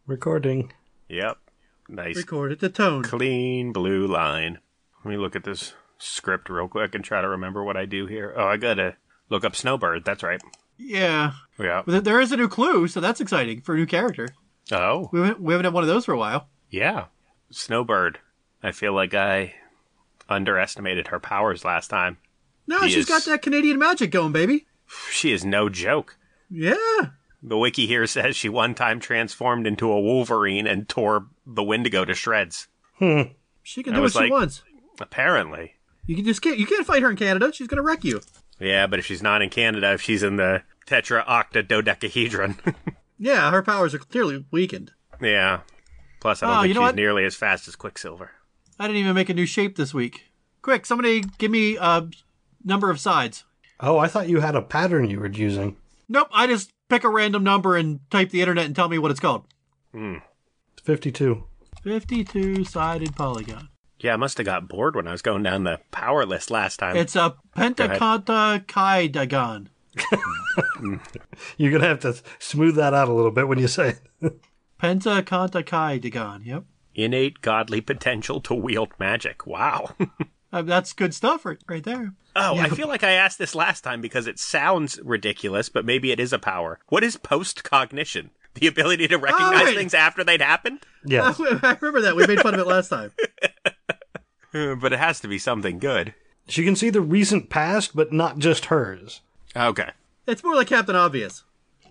Recording. Yep. Nice. Record at the tone. Clean blue line. Let me look at this script real quick and try to remember what I do here. Oh, I gotta look up Snowbird. That's right. Yeah. Yeah. But there is a new clue, so that's exciting for a new character. Oh. We haven't had one of those for a while. Yeah. Snowbird. I feel like I underestimated her powers last time. No, she's got that Canadian magic going, baby. She is no joke. Yeah. The wiki here says she one time transformed into a Wolverine and tore the Wendigo to shreds. She can do what she wants. Apparently. You can't fight her in Canada. She's gonna wreck you. Yeah, but if she's not in Canada, if she's in the Tetra Octa Dodecahedron. Yeah, her powers are clearly weakened. Yeah. Plus, I don't think she's nearly as fast as Quicksilver. I didn't even make a new shape this week. Quick, somebody give me a number of sides. Oh, I thought you had a pattern you were using. Nope, I just pick a random number and type the internet and tell me what it's called. It's 52. 52-sided polygon. Yeah, I must have got bored when I was going down the power list last time. It's a pentacotahedron. You're going to have to smooth that out a little bit when you say it. Pentacotahedron, yep. Innate godly potential to wield magic. Wow. That's good stuff right there. Oh, yeah. I feel like I asked this last time because it sounds ridiculous, but maybe it is a power. What is post-cognition? The ability to recognize things after they'd happened? Yes. I remember that. We made fun of it last time. But it has to be something good. She can see the recent past, but not just hers. Okay. It's more like Captain Obvious.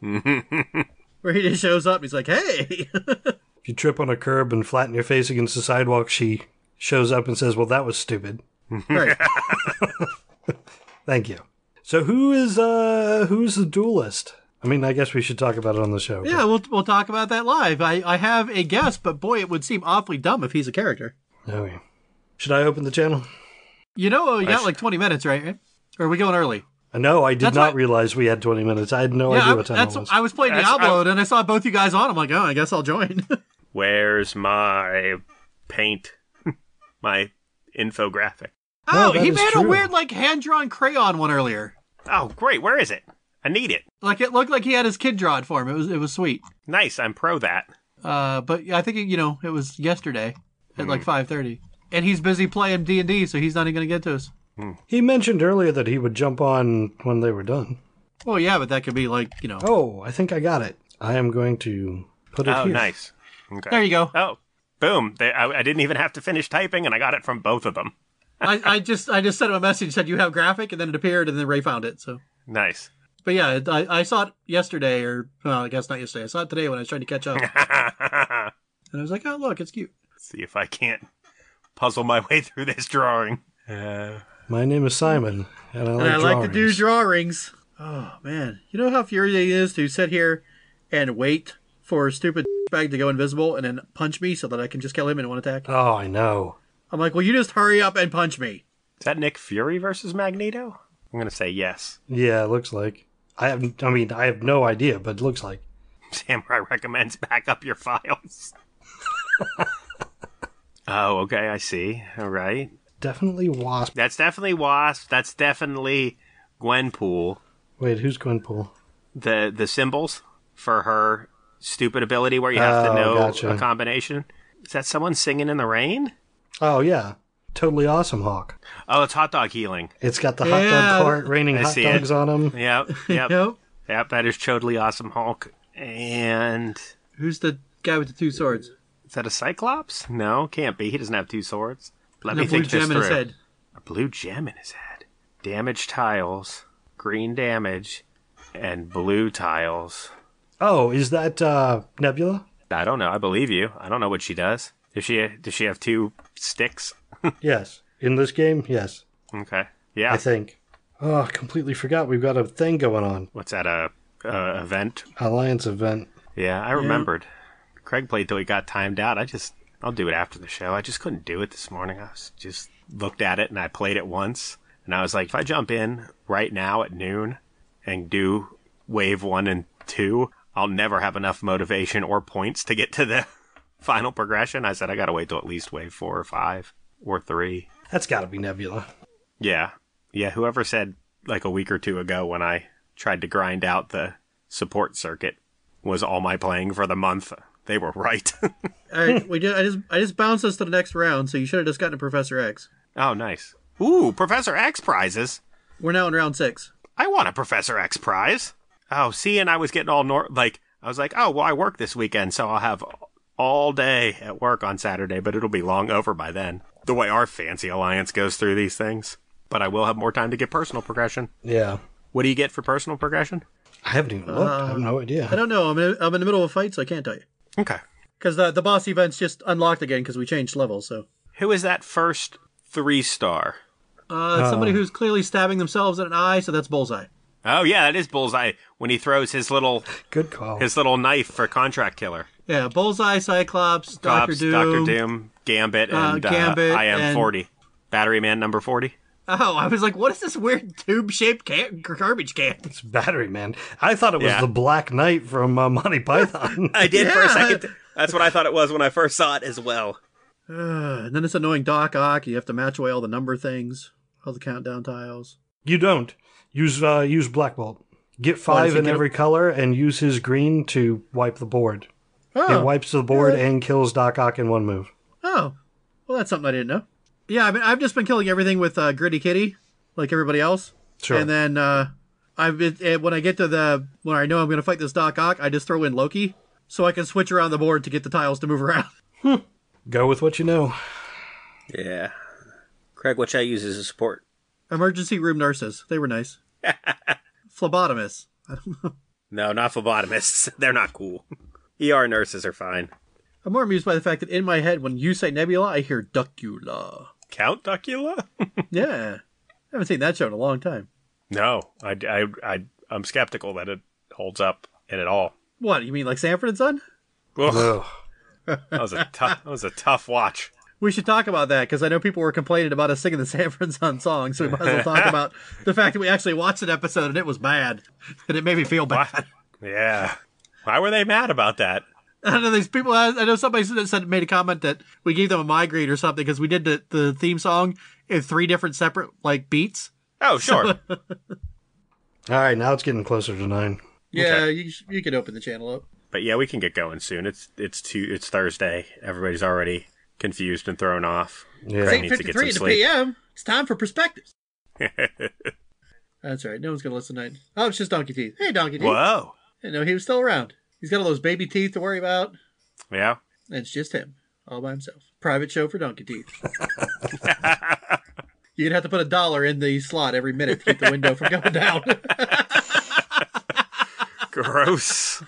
Where he just shows up and he's like, hey! If you trip on a curb and flatten your face against the sidewalk, she shows up and says, well, that was stupid. Right. Thank you. So who's the duelist? I mean, I guess we should talk about it on the show. Yeah, we'll talk about that live. I have a guess, but boy, it would seem awfully dumb if he's a character. Okay. Should I open the channel? You know, you got like 20 minutes, right? Or are we going early? No, I did not realize we had 20 minutes. I had no idea what time it was. I was playing Diablo, and I saw both you guys on. I'm like, oh, I guess I'll join. Where's my paint? My infographic. Oh, he made a weird, like, hand-drawn crayon one earlier. Oh, great. Where is it? I need it. Like, it looked like he had his kid draw it for him. It was sweet. Nice. I'm pro that. But I think, it was yesterday at like 5:30. And he's busy playing D&D, so he's not even going to get to us. He mentioned earlier that he would jump on when they were done. Well, yeah, but that could be like, Oh, I think I got it. I am going to put it here. Oh, nice. Okay. There you go. Oh, boom. I didn't even have to finish typing, and I got it from both of them. I just sent him a message, said you have graphic, and then it appeared, and then Ray found it, so. Nice. But yeah, I saw it yesterday, well, I guess not yesterday. I saw it today when I was trying to catch up. And I was like, oh, look, it's cute. See if I can't puzzle my way through this drawing. My name is Simon, and I like to do drawings. Oh, man. You know how infuriating it is to sit here and wait for a stupid bag to go invisible and then punch me so that I can just kill him in one attack? Oh, I know. I'm like, well, you just hurry up and punch me. Is that Nick Fury versus Magneto? I'm going to say yes. Yeah, it looks like. I have no idea, but it looks like. Samurai recommends back up your files. Oh, okay, I see. All right. Definitely Wasp. That's definitely Wasp. That's definitely Gwenpool. Wait, who's Gwenpool? The symbols for her stupid ability where you have to know a combination. Is that someone singing in the rain? Oh, yeah. Totally Awesome Hawk. Oh, it's hot dog healing. It's got the hot dog cart raining hot dogs on them. Yep. Yep, that is Totally Awesome Hulk. And who's the guy with the two swords? Is that a Cyclops? No, can't be. He doesn't have two swords. Let me think this through. In his head. A blue gem in his head. Damaged tiles, green damage, and blue tiles. Oh, is that Nebula? I don't know. I believe you. I don't know what she does. Does she have two sticks? Yes. In this game, yes. Okay. Yeah. I think. Oh, completely forgot. We've got a thing going on. What's that? Event? Alliance event. Yeah, I remembered. Craig played till he got timed out. I'll do it after the show. I just couldn't do it this morning. I was just looked at it and I played it once. And I was like, if I jump in right now at noon and do wave 1 and 2, I'll never have enough motivation or points to get to the final progression. I said, I gotta wait till at least wave 4 or 5 or 3. That's gotta be Nebula. Yeah. Yeah, whoever said like a week or two ago when I tried to grind out the support circuit was all my playing for the month. They were right. All right, I just bounced us to the next round, so you should have just gotten a Professor X. Oh, nice. Ooh, Professor X prizes. We're now in round 6. I want a Professor X prize. Oh, see, and I was getting all I was like, oh, well, I work this weekend, so I'll have all day at work on Saturday, but it'll be long over by then. The way our fancy alliance goes through these things. But I will have more time to get personal progression. Yeah. What do you get for personal progression? I haven't even looked. I have no idea. I don't know. I'm in the middle of a fight, so I can't tell you. Okay. Because the boss event's just unlocked again because we changed levels, so. Who is that first 3-star? Somebody who's clearly stabbing themselves in an eye, so that's Bullseye. Oh, yeah, that is Bullseye when he throws his little Good call. his little knife for Contract Killer. Yeah, Bullseye, Cyclops, Doctor Doom, Gambit, and Gambit, I Am and... 40. Battery Man number 40. Oh, I was like, what is this weird tube-shaped garbage can? It's Battery Man. I thought it was the Black Knight from Monty Python. I did for a second. That's what I thought it was when I first saw it as well. And then this annoying Doc Ock. You have to match away all the number things, all the countdown tiles. You don't. Use Black Bolt. Get 5 in every color and use his green to wipe the board. Oh. It wipes the board and kills Doc Ock in one move. Oh. Well, that's something I didn't know. Yeah, I mean, I've just been killing everything with Gritty Kitty, like everybody else. Sure. And then when I get to when I know I'm going to fight this Doc Ock, I just throw in Loki, so I can switch around the board to get the tiles to move around. Go with what you know. Yeah. Craig, what should I use as a support? Emergency room nurses. They were nice. Phlebotomists. I don't know. No, not phlebotomists. They're not cool. ER nurses are fine. I'm more amused by the fact that in my head, when you say Nebula, I hear Duckula. Count Duckula? Yeah. I haven't seen that show in a long time. No, I'm skeptical that it holds up in it all. What, you mean like Sanford and Son? Ugh. That was a tough watch. We should talk about that, because I know people were complaining about us singing the Sanford and Son song, so we might as well talk about the fact that we actually watched an episode and it was bad. And it made me feel bad. Yeah. Why were they mad about that? I don't know, these people, I know somebody made a comment that we gave them a migraine or something because we did the theme song in 3 different separate, beats. Oh, sure. All right, now it's getting closer to 9. Yeah, Okay. you can open the channel up. But yeah, we can get going soon. It's Thursday. Everybody's already confused and thrown off. Yeah. Craig It's needs to get 8:53 some in the sleep. PM. It's time for perspectives. That's right. No one's going to listen tonight. Oh, it's just Donkey Teeth. Hey, Donkey Teeth. Whoa. I know he was still around. He's got all those baby teeth to worry about. Yeah. And it's just him, all by himself. Private show for Donkey Teeth. You're going to have to put $1 in the slot every minute to keep the window from going down. Gross.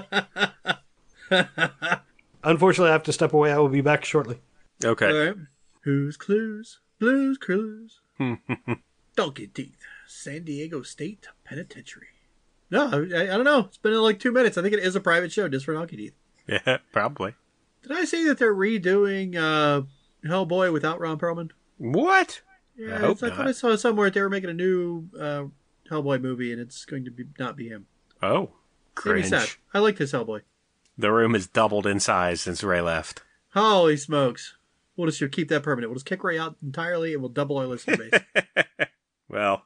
Unfortunately, I have to step away. I will be back shortly. Okay. All right. Who's Clues? Blues Clues. Donkey Teeth. San Diego State Penitentiary. No, I don't know. It's been like 2 minutes. I think it is a private show just for Donkey Teeth. Yeah, probably. Did I say that they're redoing Hellboy without Ron Perlman? What? Yeah, I hope thought not. I saw somewhere that they were making a new Hellboy movie, and it's going to not be him. Oh, Made me sad. cringe. I like this Hellboy. The room has doubled in size since Ray left. Holy smokes! We'll just keep that permanent. We'll just kick Ray out entirely, and we'll double our listener base. Well,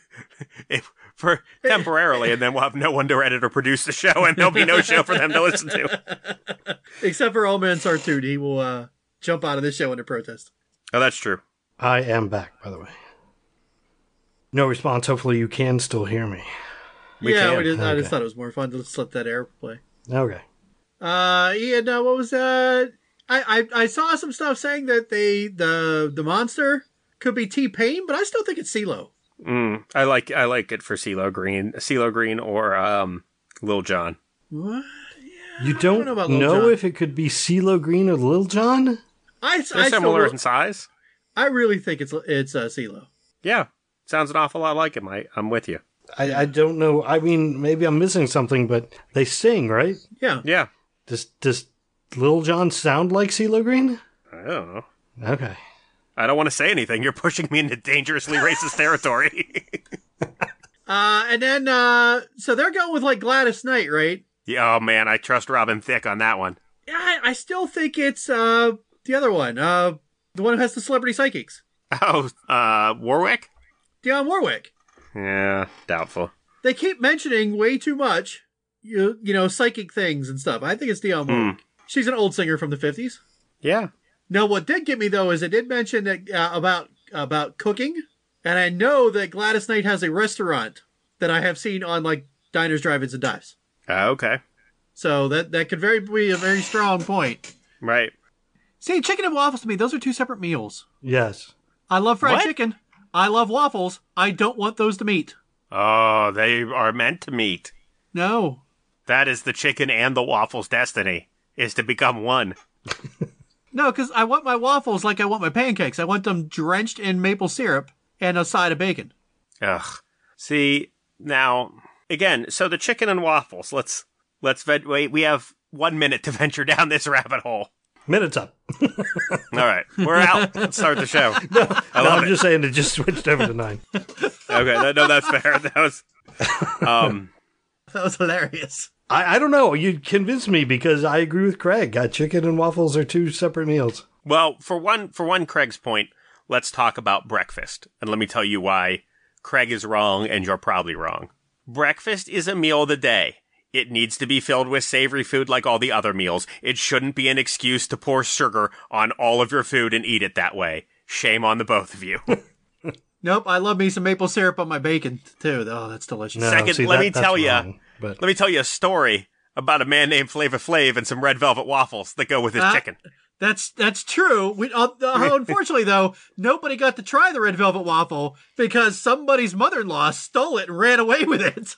for temporarily, and then we'll have no one to edit or produce the show, and there'll be no show for them to listen to. Except for Old Man Sartud, he will jump out of this show under protest. Oh, that's true. I am back, by the way. No response. Hopefully you can still hear me. We can. I just Okay. thought it was more fun to just let that airplay. Okay. Ian, what was that? I saw some stuff saying that the monster could be T-Pain, but I still think it's CeeLo. I like it for CeeLo Green, or Lil Jon. What? You don't know about Lil know Jon. if it could be CeeLo Green or Lil Jon? I They're similar in size. I really think it's CeeLo. Yeah, sounds an awful lot like him. I'm with you. I don't know. I mean, maybe I'm missing something, but they sing, right? Yeah. Yeah, Does Lil Jon sound like CeeLo Green? I don't know. Okay. I don't want to say anything. You're pushing me into dangerously racist territory. And then so they're going with Gladys Knight, right? Yeah, oh man, I trust Robin Thicke on that one. Yeah, I still think it's the other one, the one who has the celebrity psychics, Oh, Warwick? Dionne Warwick. Yeah, doubtful. They keep mentioning way too much, you know, psychic things and stuff. I think it's Dionne Warwick. She's an old singer from the 50s. Yeah. Now, what did get me, though, is it did mention that about cooking. And I know that Gladys Knight has a restaurant that I have seen on, like, diners, drive-ins, and dives. Okay. So that could be a very strong point. Right. See, chicken and waffles to me, those are two separate meals. Yes. I love fried chicken. I love waffles. I don't want those to meet. Oh, they are meant to meet. No. That is the chicken and the waffles' destiny, is to become one. No, because I want my waffles like I want my pancakes. I want them drenched in maple syrup and a side of bacon. Ugh. See, now, again, so the chicken and waffles, let's wait, we have 1 minute to venture down this rabbit hole. Minute's up. All right, we're out. Let's start the show. I'm just saying it just switched over to 9. Okay, no, that's fair. That was, That was hilarious. I don't know. You convinced me because I agree with Craig. Chicken and waffles are two separate meals. well, for one Craig's point, let's talk about breakfast. And let me tell you why Craig is wrong and you're probably wrong. Breakfast is a meal of the day. It needs to be filled with savory food like all the other meals. It shouldn't be an excuse to pour sugar on all of your food and eat it that way. Shame on the both of you. Nope, I love me some maple syrup on my bacon, too. Oh, that's delicious. No, Second, see, let me that's tell you wrong, but... let me tell you a story about a man named Flavor Flav and some red velvet waffles that go with his chicken. That's true. Unfortunately, though, nobody got to try the red velvet waffle because somebody's mother-in-law stole it and ran away with it.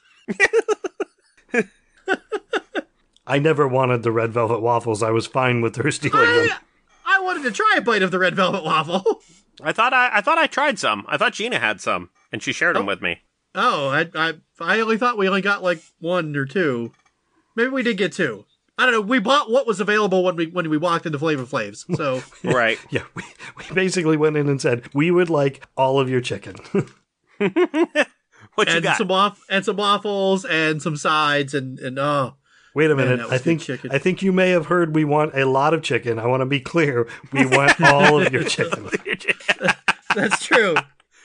I never wanted the red velvet waffles. I was fine with her stealing them. I wanted to try a bite of the red velvet waffle. I thought I tried some. I thought Gina had some, and she shared them with me. Oh, I only thought we only got like 1 or 2. Maybe we did get 2. I don't know. We bought what was available when we walked into Flavor Flav's. So Right. Yeah, we basically went in and said, we would like all of your chicken. What you and got? some waffles and some sides and oh. Wait a Man, minute. that was good chicken. I think you may have heard we want a lot of chicken. I want to be clear. We want all of your chicken. That's true.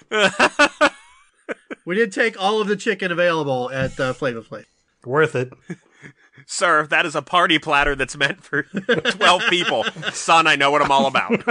We did take all of the chicken available at Flavor Flav. Worth it. Sir, that is a party platter that's meant for 12 people. Son, I know what I'm all about.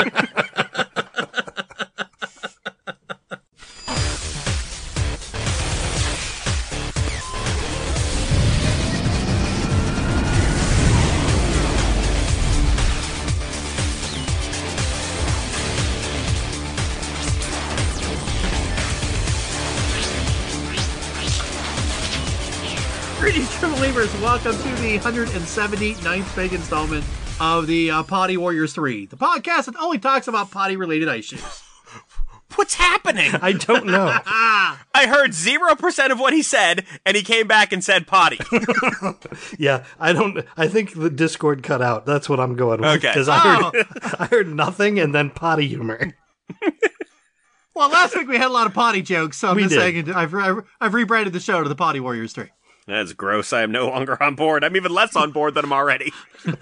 Greetings, True Believers. Welcome to the 179th big installment of the Potty Warriors 3, the podcast that only talks about potty-related issues. What's happening? I don't know. I heard 0% of what he said, and he came back and said potty. Yeah, I think the Discord cut out. That's what I'm going with. Okay. Because I heard nothing and then potty humor. Well, last week we had a lot of potty jokes, so I'm We just did. saying I've rebranded the show to the Potty Warriors 3. That's gross. I am no longer on board. I'm even less on board than I'm already.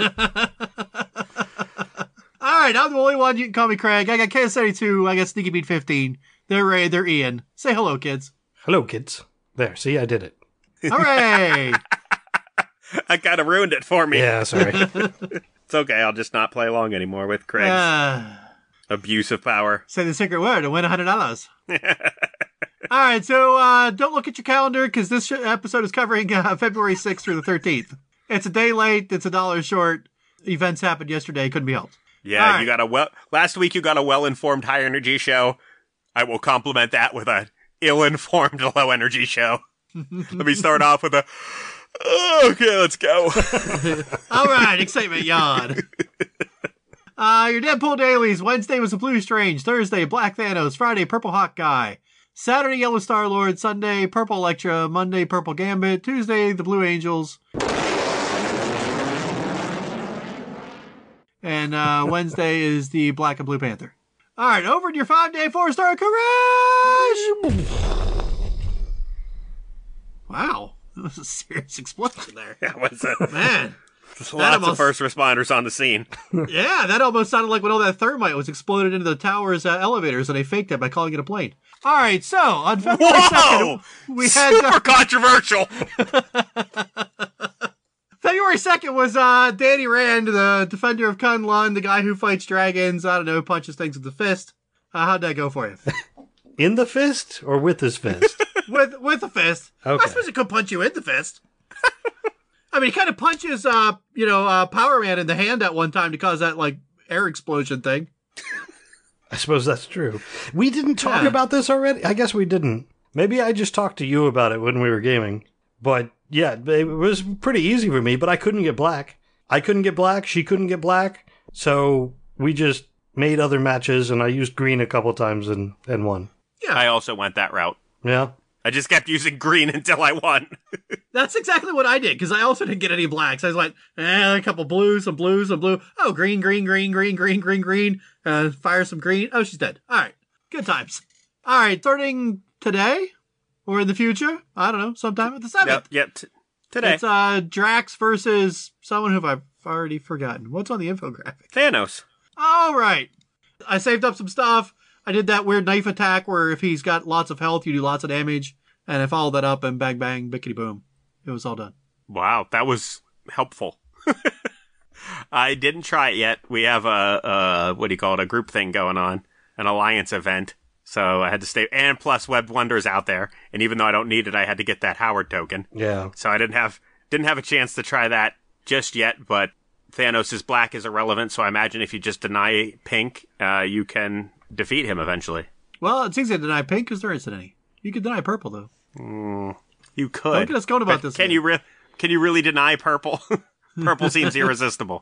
All right, I'm the only one. You can call me Craig. I got KS32. I got Sneaky Beat 15. They're Ray. They're Ian. Say hello, kids. Hello, kids. There, see, I did it. Hooray! I kind of ruined it for me. Yeah, sorry. It's okay. I'll just not play along anymore with Craig's abuse of power. Say the secret word and win $100. All right, so don't look at your calendar because this episode is covering February 6th through the 13th. It's a day late. It's $1 short. Events happened yesterday. Couldn't be helped. Yeah, All you got last week you got a well-informed high energy show. I will compliment that with a ill-informed low energy show. Let me start off with okay, let's go. All right, excitement yawn. Your Deadpool dailies. Wednesday was a Blue Strange. Thursday, Black Thanos. Friday, Purple Hawkeye. Saturday, Yellow Star-Lord. Sunday, Purple Elektra. Monday, Purple Gambit. Tuesday, the Blue Angels. And Wednesday is the Black and Blue Panther. All right, over to your 5-day 4-star courage! Wow, that was a serious explosion there. That was Man. lots of first responders on the scene. Yeah, that almost sounded like when all that thermite was exploded into the tower's elevators and they faked it by calling it a plane. All right, so on February 2nd, we had... Super controversial! February 2nd was Danny Rand, the defender of Kunlun, the guy who fights dragons, I don't know, punches things with the fist. How'd that go for you? In the fist or with his fist? with the fist. Okay. I suppose it could punch you in the fist. I mean, he kind of punches, Power Man in the hand at one time to cause that, like, air explosion thing. I suppose that's true. We didn't talk about this already? I guess we didn't. Maybe I just talked to you about it when we were gaming. But, yeah, it was pretty easy for me, but I couldn't get black. I couldn't get black, she couldn't get black, so we just made other matches, and I used green a couple times and won. Yeah, I also went that route. Yeah. I just kept using green until I won. That's exactly what I did, because I also didn't get any blacks. I was like, a couple blues, some blue. Oh, green. Fire some green. Oh, she's dead. All right. Good times. All right. Starting today or in the future, I don't know, sometime at the 7th. Yep. Today. It's Drax versus someone who I've already forgotten. What's on the infographic? Thanos. All right. I saved up some stuff. I did that weird knife attack where if he's got lots of health, you do lots of damage. And I followed that up and bang, bang, bickety boom. It was all done. Wow, that was helpful. I didn't try it yet. We have a group thing going on, an alliance event. So I had to stay, and plus Web Wonder's out there. And even though I don't need it, I had to get that Howard token. Yeah. So I didn't have a chance to try that just yet, but Thanos' black is irrelevant, so I imagine if you just deny pink, you can defeat him eventually. Well, it's easy to deny pink because there isn't any. You could deny purple, though. You could. Don't get us going about this. Can you really deny purple? Purple seems irresistible.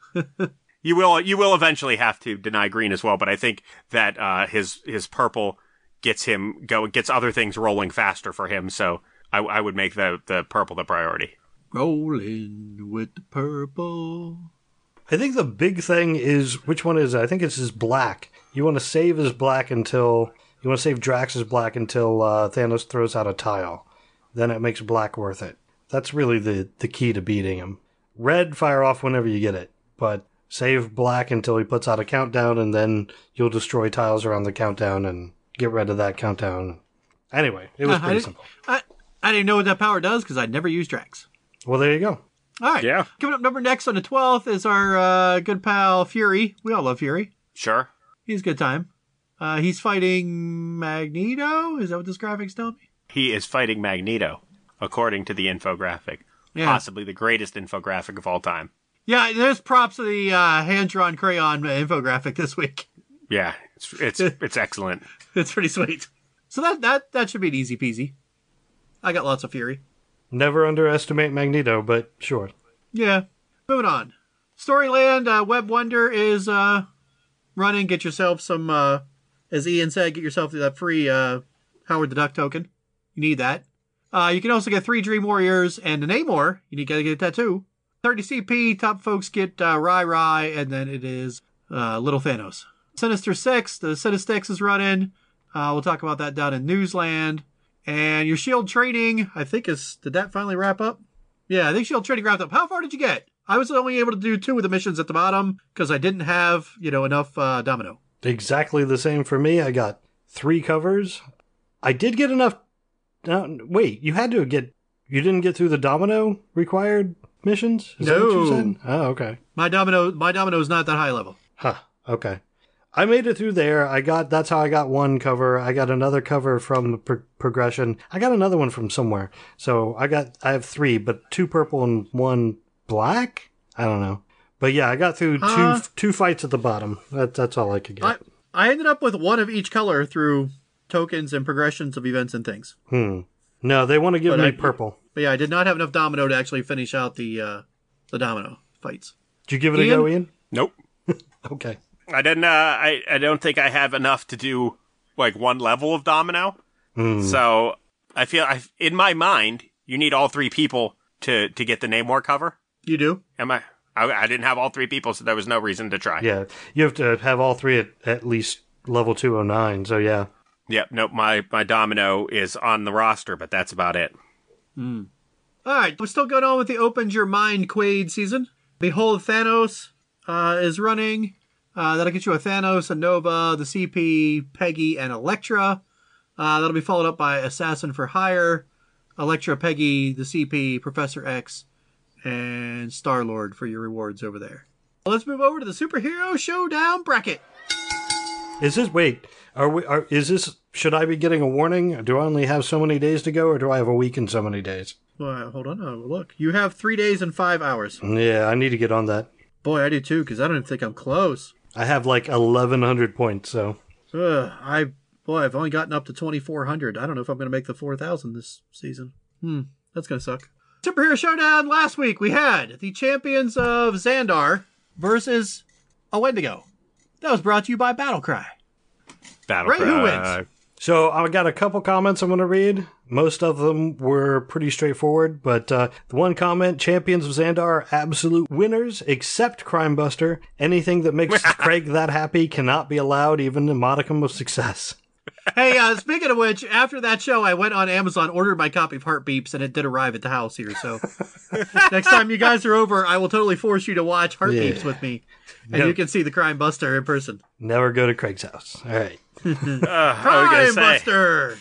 You will eventually have to deny green as well, but I think that his purple gets other things rolling faster for him, so I would make the purple the priority. Rolling with the purple. I think the big thing is, which one is it? I think it's his black. You want to save his black until... You want to save Drax's black until Thanos throws out a tile. Then it makes black worth it. That's really the key to beating him. Red, fire off whenever you get it. But save black until he puts out a countdown, and then you'll destroy tiles around the countdown and get rid of that countdown. Anyway, it was pretty simple. I didn't know what that power does because I'd never used Drax. Well, there you go. All right. Yeah. Coming up number next on the 12th is our good pal Fury. We all love Fury. Sure. He's a good time. He's fighting Magneto? Is that what this graphics tell me? He is fighting Magneto, according to the infographic. Yeah. Possibly the greatest infographic of all time. Yeah, there's props to the hand-drawn crayon infographic this week. Yeah, it's excellent. It's pretty sweet. So that should be an easy peasy. I got lots of Fury. Never underestimate Magneto, but sure. Yeah. Moving on. Storyland, Web Wonder is running. Get yourself some... As Ian said, get yourself that free Howard the Duck token. You need that. You can also get 3 Dream Warriors and an Namor. You got to get that too. 30 CP, top folks get Rai, and then it is Little Thanos. Sinister Six, the Sinistix is running. We'll talk about that down in Newsland. And your Shield training, I think did that finally wrap up? Yeah, I think Shield training wrapped up. How far did you get? I was only able to do 2 of the missions at the bottom because I didn't have, enough Domino. Exactly the same for me. I got 3 covers. I did get enough. Wait, you didn't get through the Domino required missions? Is that what you said? Oh, okay. My Domino is not that high level. Huh. Okay. I made it through there. That's how I got 1 cover. I got another cover from progression. I got another one from somewhere. So I have 3, but 2 purple and 1 black? I don't know. But yeah, I got through two fights at the bottom. That's all I could get. I ended up with 1 of each color through tokens and progressions of events and things. No, they want to give me purple. But yeah, I did not have enough Domino to actually finish out the Domino fights. Did you give it a go, Ian? Nope. Okay. I didn't. I don't think I have enough to do like 1 level of Domino. So I feel in my mind you need all 3 people to get the Namor cover. You do? I didn't have all 3 people, so there was no reason to try. Yeah, you have to have all 3 at least level 209, so yeah. Yep, nope, my Domino is on the roster, but that's about it. All right, we're still going on with the Opens Your Mind Quaid season. Behold Thanos is running. That'll get you a Thanos, a Nova, the CP, Peggy, and Elektra. That'll be followed up by Assassin for Hire, Elektra, Peggy, the CP, Professor X, and Star-Lord for your rewards over there. Let's move over to the Superhero Showdown bracket. Is this, wait, should I be getting a warning? Do I only have so many days to go, or do I have a week and so many days? Well, hold on. Look, you have 3 days and 5 hours. Yeah, I need to get on that. Boy, I do too, because I don't even think I'm close. I have like 1,100 points, so. I've only gotten up to 2,400. I don't know if I'm going to make the 4,000 this season. That's going to suck. Superhero Showdown last week, we had the champions of Xandar versus a Wendigo. That was brought to you by Battlecry. Battlecry. Ray, who wins? So I got a couple comments I'm going to read. Most of them were pretty straightforward, but the one comment, champions of Xandar are absolute winners, except Crimebuster. Anything that makes Craig that happy cannot be allowed, even a modicum of success. Hey, speaking of which, after that show, I went on Amazon, ordered my copy of Heart Beeps, and it did arrive at the house here. So next time you guys are over, I will totally force you to watch Heart Beeps with me, and you can see the Crimebuster in person. Never go to Craig's house. All right. Crimebuster!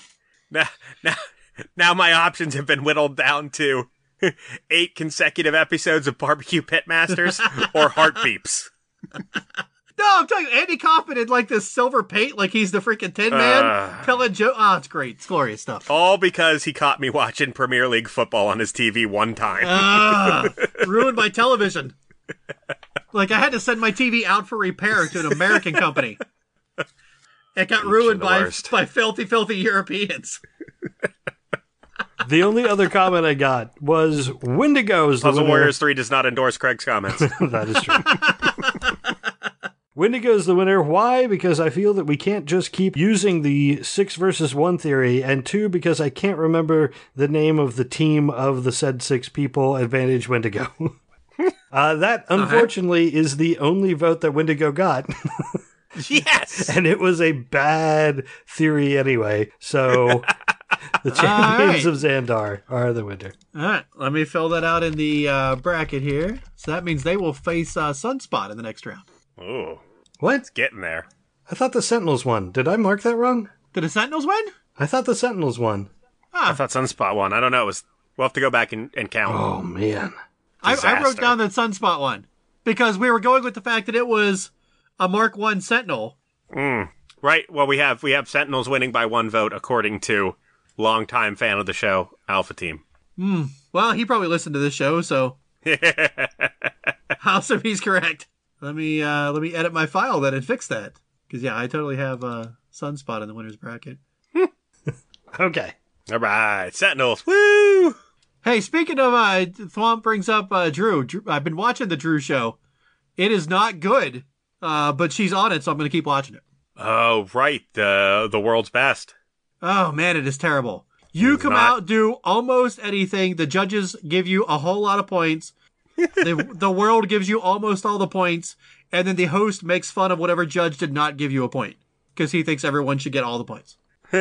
Now my options have been whittled down to 8 consecutive episodes of Barbecue Pitmasters or Heart Beeps. No, I'm telling you, Andy Kaufman in like this silver paint, like he's the freaking Tin Man, telling Joe. Oh, it's great. It's glorious stuff. All because he caught me watching Premier League football on his TV one time. Ruined my television. Like, I had to send my TV out for repair to an American company. It got ruined by filthy, filthy Europeans. The only other comment I got was Wendigo's the Puzzle winner. Warriors 3 does not endorse Craig's comments. That is true. Wendigo's the winner. Why? Because I feel that we can't just keep using the 6 versus 1 theory, and 2, because I can't remember the name of the team of the said 6 people. Advantage Wendigo. That, unfortunately, is the only vote that Wendigo got. Yes! And it was a bad theory anyway, so the champions of Xandar are the winner. All right, let me fill that out in the bracket here. So that means they will face Sunspot in the next round. Ooh. What? It's getting there. I thought the Sentinels won. Did I mark that wrong? Did the Sentinels win? I thought the Sentinels won. I thought Sunspot won. I don't know. We'll have to go back and count. Oh, man. I wrote down that Sunspot one because we were going with the fact that it was a Mark I Sentinel. Right. Well, we have Sentinels winning by 1 vote, according to longtime fan of the show, Alpha Team. Well, he probably listened to this show, so awesome, he's correct. Let me edit my file then and fix that. Because, I totally have Sunspot in the winner's bracket. Okay. All right. Sentinels. Woo! Hey, speaking of, Thwomp brings up Drew. I've been watching the Drew show. It is not good, but she's on it, so I'm going to keep watching it. Oh, right. The world's best. Oh, man, it is terrible. You come out, do almost anything. The judges give you a whole lot of points. The world gives you almost all the points, and then the host makes fun of whatever judge did not give you a point because he thinks everyone should get all the points.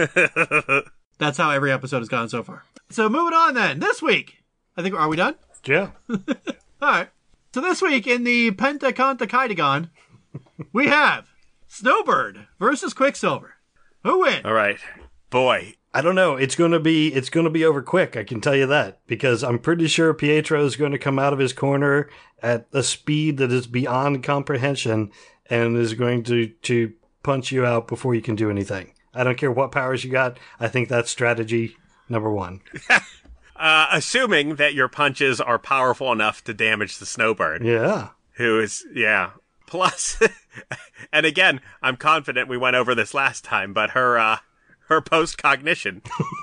That's how every episode has gone so far. So moving on then. This week, are we done? Yeah. All right. So this week in the Pentaconta Kaidagon, we have Snowbird versus Quicksilver. Who wins? All right. Boy. I don't know. It's going to be over quick. I can tell you that, because I'm pretty sure Pietro is going to come out of his corner at a speed that is beyond comprehension and is going to punch you out before you can do anything. I don't care what powers you got. I think that's strategy number 1. Assuming that your punches are powerful enough to damage the Snowbird. Yeah. Who is, Plus, and again, I'm confident we went over this last time, but her post-cognition.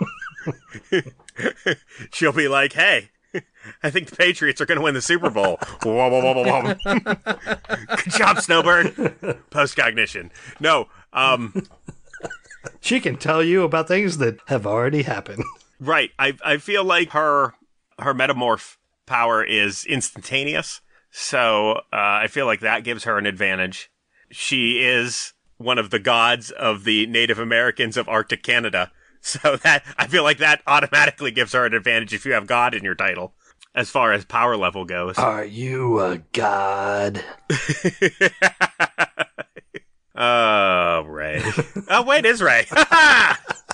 She'll be like, hey, I think the Patriots are going to win the Super Bowl. Whoa, whoa, whoa, whoa, whoa. Good job, Snowbird. Post-cognition. No, she can tell you about things that have already happened. Right. I feel like her metamorph power is instantaneous, so I feel like that gives her an advantage. She is one of the gods of the Native Americans of Arctic Canada, so that I feel like that automatically gives her an advantage if you have God in your title, as far as power level goes. Are you a god? Oh, Ray. Oh, wait, it's Ray.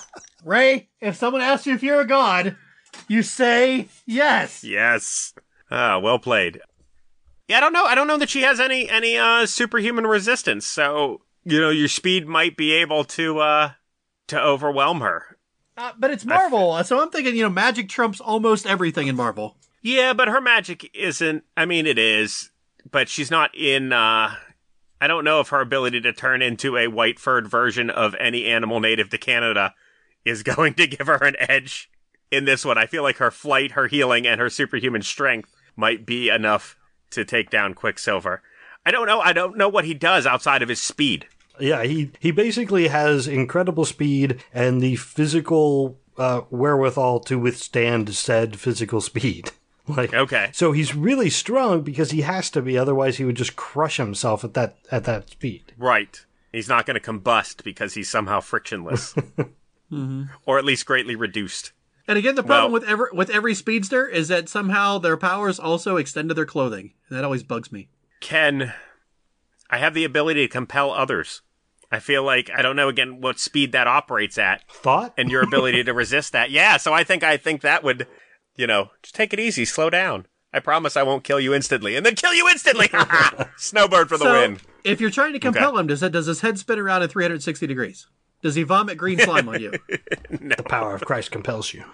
Ray, if someone asks you if you're a god, you say yes. Yes. Well played. Yeah, I don't know that she has any superhuman resistance. So your speed might be able to overwhelm her. But it's Marvel, so I'm thinking, magic trumps almost everything in Marvel. Yeah, but her magic isn't. I mean, it is, but she's not in. I don't know if her ability to turn into a white furred version of any animal native to Canada is going to give her an edge in this one. I feel like her flight, her healing, and her superhuman strength might be enough to take down Quicksilver. I don't know. I don't know what he does outside of his speed. Yeah, he basically has incredible speed and the physical wherewithal to withstand said physical speed. Okay. So he's really strong because he has to be, otherwise he would just crush himself at that speed. Right. He's not going to combust because he's somehow frictionless. Mm-hmm. Or at least greatly reduced. And again, the problem with every speedster is that somehow their powers also extend to their clothing. And that always bugs me. Ken, I have the ability to compel others. I feel like, I don't know, again, what speed that operates at. Thought? And your ability to resist that. Yeah, so I think that would, just take it easy, slow down. I promise I won't kill you instantly. And then kill you instantly! Snowbird for the win. If you're trying to compel him, does his head spin around at 360 degrees? Does he vomit green slime on you? No. The power of Christ compels you.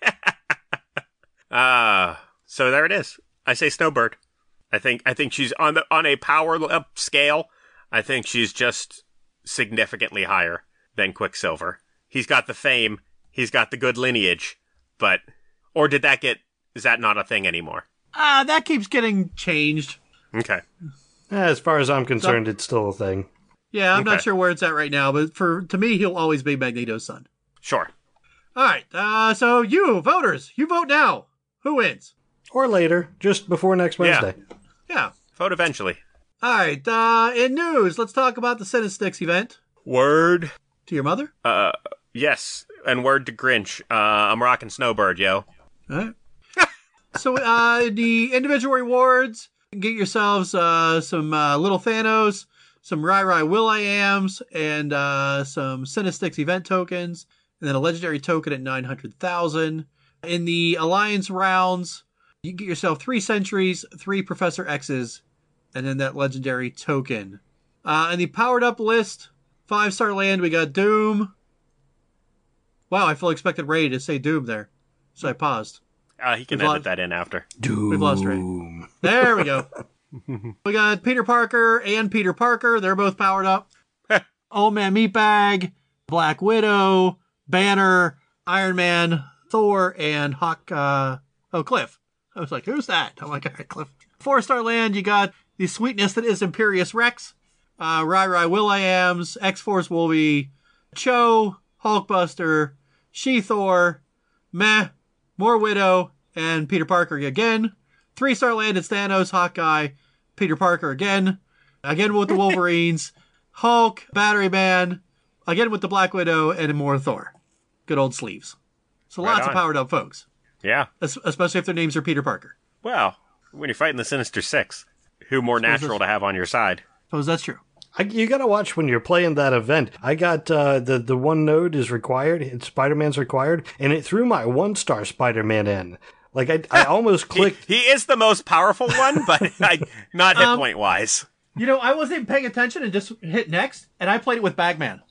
So there it is. I say Snowbird. I think she's on a power up scale. I think she's just significantly higher than Quicksilver. He's got the fame, he's got the good lineage, or is that not a thing anymore? That keeps getting changed. Okay. As far as I'm concerned, it's still a thing. Yeah, I'm not sure where it's at right now, but to me, he'll always be Magneto's son. Sure. All right, so you, voters, you vote now. Who wins? Or later, just before next Wednesday. Yeah. Vote eventually. All right, in news, let's talk about the Cinesticks event. Word. To your mother? Yes, and word to Grinch. I'm rocking Snowbird, yo. All right. So, the individual rewards, get yourselves some Little Thanos, some Rai Will-I-Ams, and some Cinesticks event tokens, and then a legendary token at 900,000. In the Alliance rounds, you get yourself 3 Sentries, 3 Professor X's, and then that legendary token. In the powered up list, 5-star land, we got Doom. Wow, I fully expected Ray to say Doom there, so I paused. He can edit that in after. Doom. We've lost Ray. There we go. We got Peter Parker and Peter Parker. They're both powered up. Old Man Meatbag, Black Widow, Banner, Iron Man, Thor, and Cliff. I was like, who's that? I'm like, all right, Cliff. 4-star land, you got the sweetness that is Imperious Rex, Rai Will-I-Ams, X-Force Wolvie, Cho, Hulkbuster, She-Thor, Meh, more Widow, and Peter Parker again. 3-star land, it's Thanos, Hawkeye, Peter Parker again with the Wolverines, Hulk, Battery Man, again with the Black Widow, and more Thor. Good old sleeves. So lots of powered up folks. Yeah. Especially if their names are Peter Parker. Well, when you're fighting the Sinister Six, who more natural to have on your side? Suppose that's true. You gotta watch when you're playing that event. I got the one node is required, Spider-Man's required, and it threw my 1-star Spider-Man in. Like I almost clicked. He is the most powerful one, but not hit point wise. I wasn't even paying attention and just hit next, and I played it with Bagman.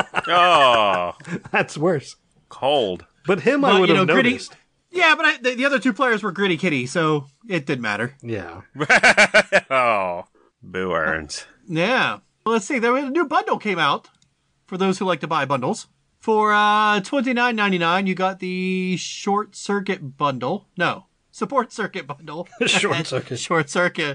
Oh, that's worse. Cold. But him, I would have noticed. Yeah, but the other 2 players were Gritty Kitty, so it didn't matter. Yeah. Oh, boo earns. Yeah. Well, let's see. There was a new bundle came out for those who like to buy bundles. For $29.99, you got the Short Circuit bundle. No, Support Circuit bundle. Short Circuit. Short Circuit.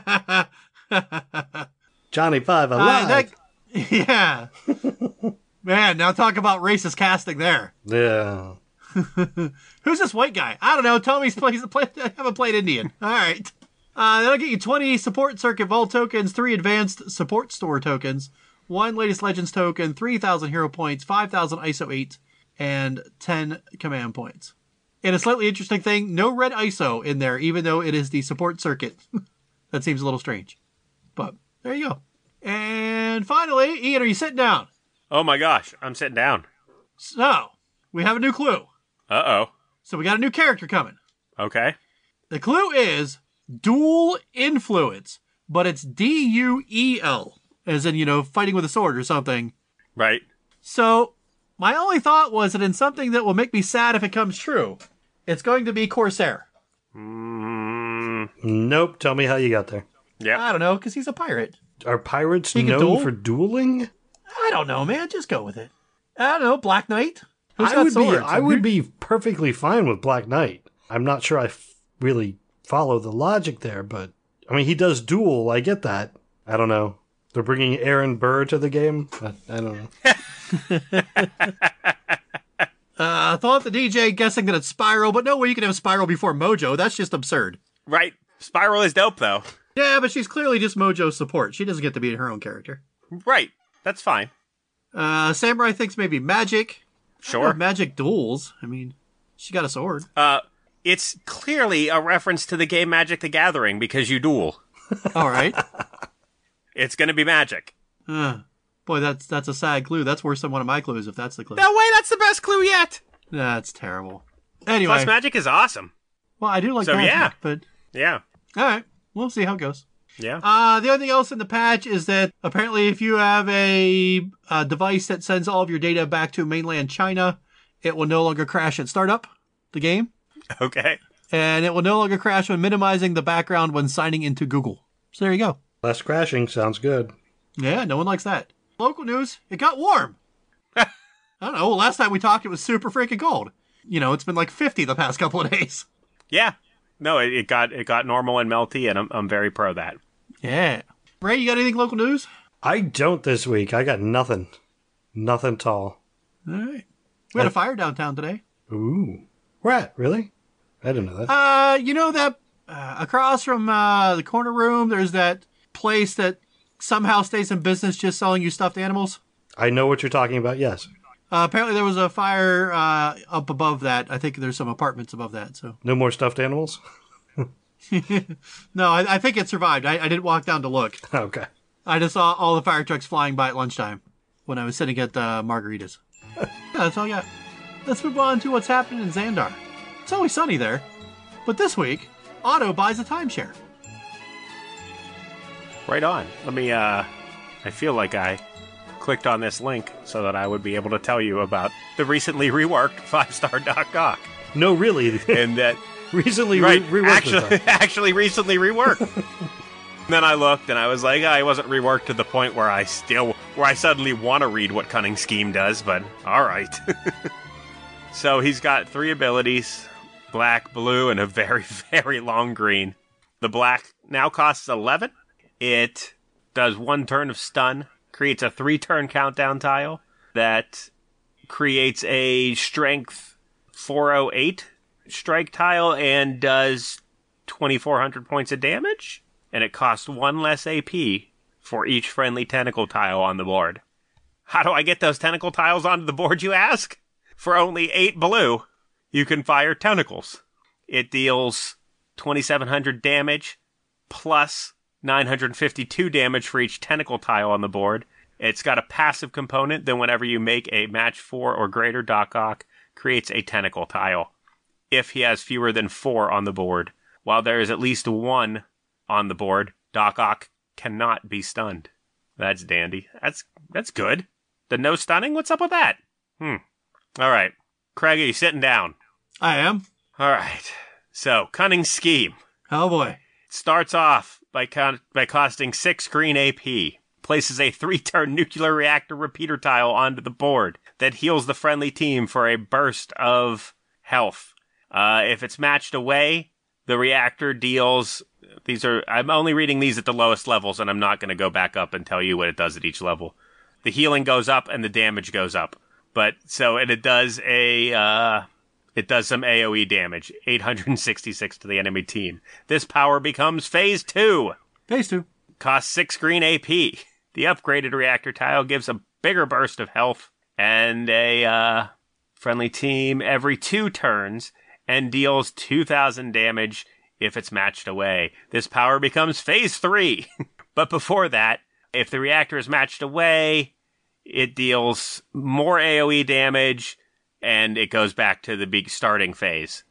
Johnny Five alive. Yeah. Man, now talk about racist casting there. Yeah. Who's this white guy? I don't know. Tell me I haven't played Indian. All right. That'll get you 20 Support Circuit Vault tokens, 3 Advanced Support Store tokens, 1 Latest Legends token, 3,000 Hero Points, 5,000 ISO 8, and 10 Command Points. And a slightly interesting thing, no red ISO in there, even though it is the Support Circuit. That seems a little strange. But there you go. And finally, Ian, are you sitting down? Oh my gosh, I'm sitting down. So, we have a new clue. Uh-oh. So we got a new character coming. Okay. The clue is dual influence, but it's D-U-E-L, as in, fighting with a sword or something. Right. So my only thought was that in something that will make me sad if it comes true, it's going to be Corsair. Nope. Tell me how you got there. Yeah. I don't know, because he's a pirate. Are pirates He can known duel? for dueling? I don't know, man. Just go with it. I don't know. Black Knight? Who's I got would be. swords? I would be perfectly fine with Black Knight. I'm not sure I really follow the logic there, but I mean, he does duel. I get that. I don't know. They're bringing Aaron Burr to the game. I don't know. I thought the DJ guessing that it's Spyro, but no way you can have Spyro before Mojo. That's just absurd. Right. Spiral is dope, though. Yeah, but she's clearly just Mojo's support. She doesn't get to be her own character. Right. That's fine. Samurai thinks maybe Magic. I don't know Sure. if Magic duels. I mean, she got a sword. It's clearly a reference to the game Magic the Gathering because you duel. All right. It's going to be Magic. Boy, that's a sad clue. That's worse than one of my clues, if that's the clue. No way, that's the best clue yet. That's terrible. Anyway, Plus, Magic is awesome. well, I do like So, Magic, yeah. but Yeah. all right, we'll see how it goes. Yeah. The only thing else in the patch is that apparently if you have a device that sends all of your data back to mainland China, it will no longer crash at startup, the game, Okay. and it will no longer crash when minimizing the background when signing into Google. So there you go. Less crashing sounds good. Yeah, no one likes that. Local news, it got warm. I don't know, last time we talked it was super freaking cold. It's been like 50 the past couple of days. Yeah. No, it got normal and melty, and I'm very pro that. Yeah. Ray, you got anything local news? I don't this week. I got nothing. Nothing at all. All right. We had a fire downtown today. Ooh. Where at? Really? I didn't know that. You know that across from the corner room, there's that place that somehow stays in business just selling you stuffed animals? I know what you're talking about, yes. Apparently there was a fire up above that. I think there's some apartments above that. So No more stuffed animals? no, I think it survived. I didn't walk down to look. Okay. I just saw all the fire trucks flying by at lunchtime when I was sitting at margaritas. Yeah, that's all I got. Let's move on to what's happening in Xandar. It's always sunny there. But this week, Otto buys a timeshare. Right on. Let me, I feel like I clicked on this link so that I would be able to tell you about the recently reworked 5-star Doc Ock. No, really. And that, Recently right, reworked. actually recently reworked. Then I looked and I was like, I wasn't reworked to the point where I suddenly want to read what Cunning Scheme does, but alright. So he's got 3 abilities, black, blue, and a very, very long green. The black now costs 11. It does 1 turn of stun, creates a 3-turn countdown tile that creates a strength 408 strike tile and does 2,400 points of damage. And it costs 1 less AP for each friendly tentacle tile on the board. How do I get those tentacle tiles onto the board, you ask? For only 8 blue, you can fire tentacles. It deals 2,700 damage plus 952 damage for each tentacle tile on the board. It's got a passive component, then whenever you make a match 4 or greater, Doc Ock creates a tentacle tile. If he has fewer than 4 on the board. While there is at least 1 on the board, Doc Ock cannot be stunned. That's dandy. That's good. The no stunning? What's up with that? Alright. Craig, are you sitting down? I am. Alright. So, Cunning Scheme. Oh boy. Starts off by costing 6 green AP. Places a 3-turn nuclear reactor repeater tile onto the board that heals the friendly team for a burst of health. If it's matched away, the reactor deals... I'm only reading these at the lowest levels, and I'm not going to go back up and tell you what it does at each level. The healing goes up, and the damage goes up. It does some AoE damage, 866 to the enemy team. This power becomes Phase 2. Phase 2. Costs 6 green AP. The upgraded reactor tile gives a bigger burst of health, and a friendly team every 2 turns, and deals 2,000 damage if it's matched away. This power becomes Phase 3. But before that, if the reactor is matched away, it deals more AoE damage, and it goes back to the big starting phase.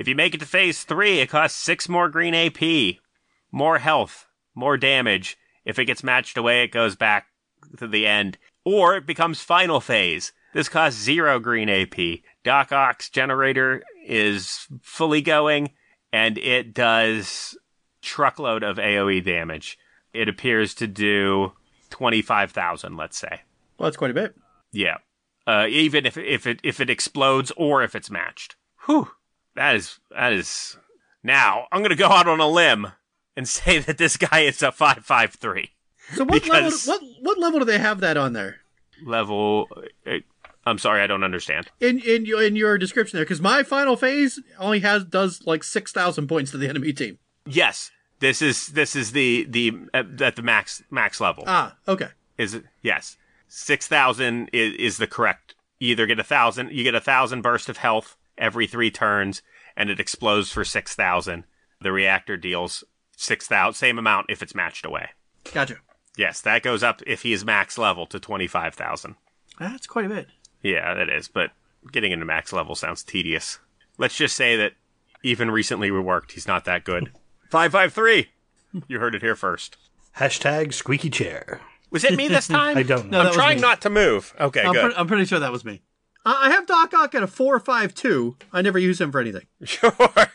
If you make it to phase 3, it costs 6 more green AP, more health, more damage. If it gets matched away, it goes back to the end. Or it becomes final phase. This costs 0 green AP. Doc Ock's generator is fully going, and it does truckload of AoE damage. It appears to do 25,000, let's say. Well, that's quite a bit. Yeah. Even if it explodes or if it's matched. Whew. That is. Now, I'm going to go out on a limb and say that this guy is a 553. So what level do they have that on there? Level. I'm sorry, I don't understand. In your description there, because my final phase only does like 6,000 points to the enemy team. Yes, this is the at the max level. Ah, okay. Yes, 6,000 is the correct. You either get 1,000, you get 1,000 burst of health every 3 turns, and it explodes for 6,000. The reactor deals 6,000, same amount if it's matched away. Gotcha. Yes, that goes up if he is max level to 25,000. That's quite a bit. Yeah, that is, but getting into max level sounds tedious. Let's just say that even recently reworked, he's not that good. 553! You heard it here first. Hashtag squeaky chair. Was it me this time? I don't know. No, that I'm was trying me. not to move. Okay, good. I'm pretty sure that was me. I have Doc Ock at a 4.52. I never use him for anything. Sure.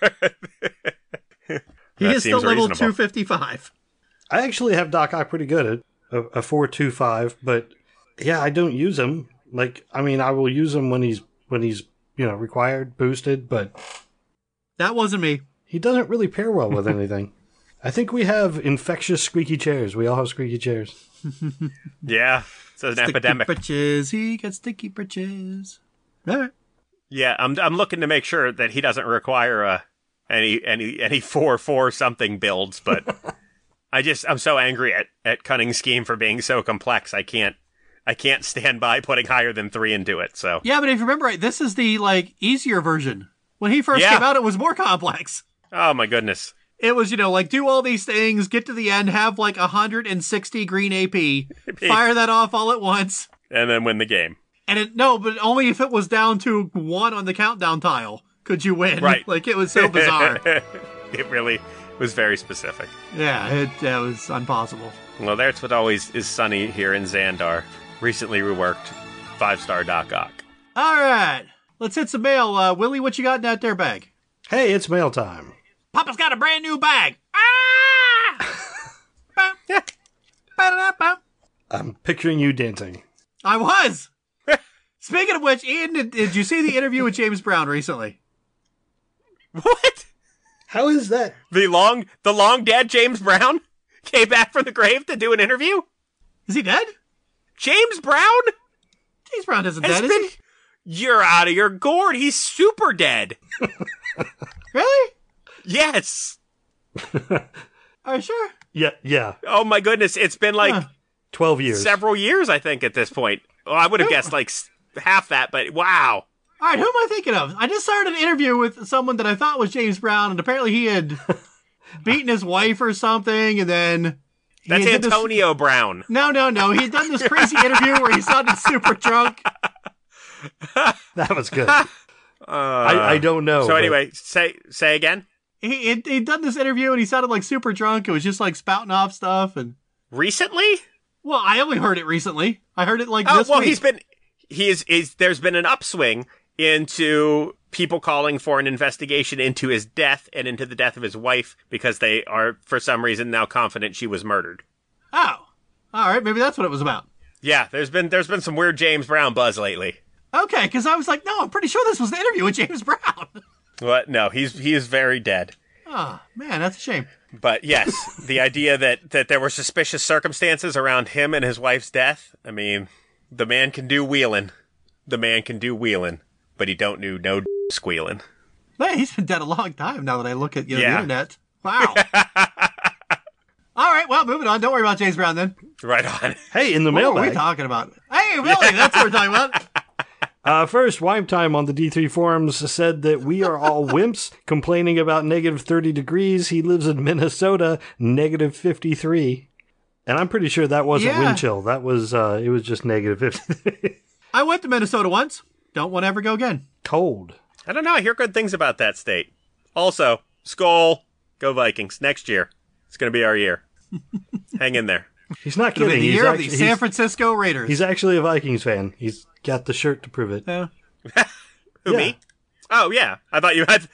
He is still level 255. I actually have Doc Ock pretty good at a 4.25, but yeah, I don't use him. Like, I mean, I will use him when he's required, boosted, but That wasn't me. he doesn't really pair well with anything. I think we have infectious squeaky chairs. We all have squeaky chairs. Yeah, it's an epidemic. Britches. He got sticky britches. All right. Yeah, I'm looking to make sure that he doesn't require any 4/4 something builds, but I'm so angry at Cunning's scheme for being so complex. I can't stand by putting higher than 3 into it. So Yeah, but if you remember right, this is the easier version. When he first came out, it was more complex. oh my goodness. It was, do all these things, get to the end, have 160 green AP, fire that off all at once. And then win the game. And but only if it was down to 1 on the countdown tile could you win. Right. It was so bizarre. It really was very specific. Yeah, it was impossible. Well, that's what always is sunny here in Xandar. Recently reworked 5-star Doc Ock. All right, let's hit some mail. Willie, what you got in that there bag? Hey, it's mail time. Papa's got a brand new bag. Ah! Ba-da-da-ba. I'm picturing you dancing. I was. Speaking of which, Ian, did you see the interview with James Brown recently? What? How is that? The long dead James Brown came back from the grave to do an interview? Is he dead? James Brown? James Brown isn't has dead, been... is he? You're out of your gourd. He's super dead. Really? Yes. Are you sure? Yeah. Oh my goodness. It's been 12 years. several years, I think, at this point. Well, I would have guessed half that, but wow. All right, who am I thinking of? I just started an interview with someone that I thought was James Brown, and apparently he had beaten his wife or something, and then... That's Antonio Brown. No. He had done this crazy interview where he sounded super drunk. That was good. I don't know. So anyway, say again. He'd done this interview, and he sounded super drunk. It was just spouting off stuff. And Recently? well, I only heard it recently. I heard it this week. There's been an upswing into people calling for an investigation into his death and into the death of his wife because they are, for some reason, now confident she was murdered. Oh. All right, maybe that's what it was about. Yeah, there's been some weird James Brown buzz lately. Okay, because I was like, no, I'm pretty sure this was the interview with James Brown. What? No, he is very dead. Oh, man, that's a shame. But yes, the idea that there were suspicious circumstances around him and his wife's death, I mean, the man can do wheeling. The man can do wheeling, but he don't do no squealing. Man, he's been dead a long time now that I look at the Yeah. internet. Wow. All right, well, moving on. Don't worry about James Brown then. Right on. Hey, in the What are we mailbag. talking about? Hey, Willie, that's what we're talking about. First, Wime Time on the D3 forums said that we are all wimps complaining about negative 30 degrees. He lives in Minnesota, negative 53. And I'm pretty sure that wasn't Yeah. wind chill. That was, it was just negative 53. I went to Minnesota once. Don't want to ever go again. Cold. I don't know. I hear good things about that state. Also, Skol, go Vikings. Next year, it's going to be our year. Hang in there. He's not It'll be kidding. the He's year of the actually, San Francisco Raiders. he's actually a Vikings fan. He's got the shirt to prove it. Yeah. Who, Yeah. me? Oh, yeah. I thought you meant...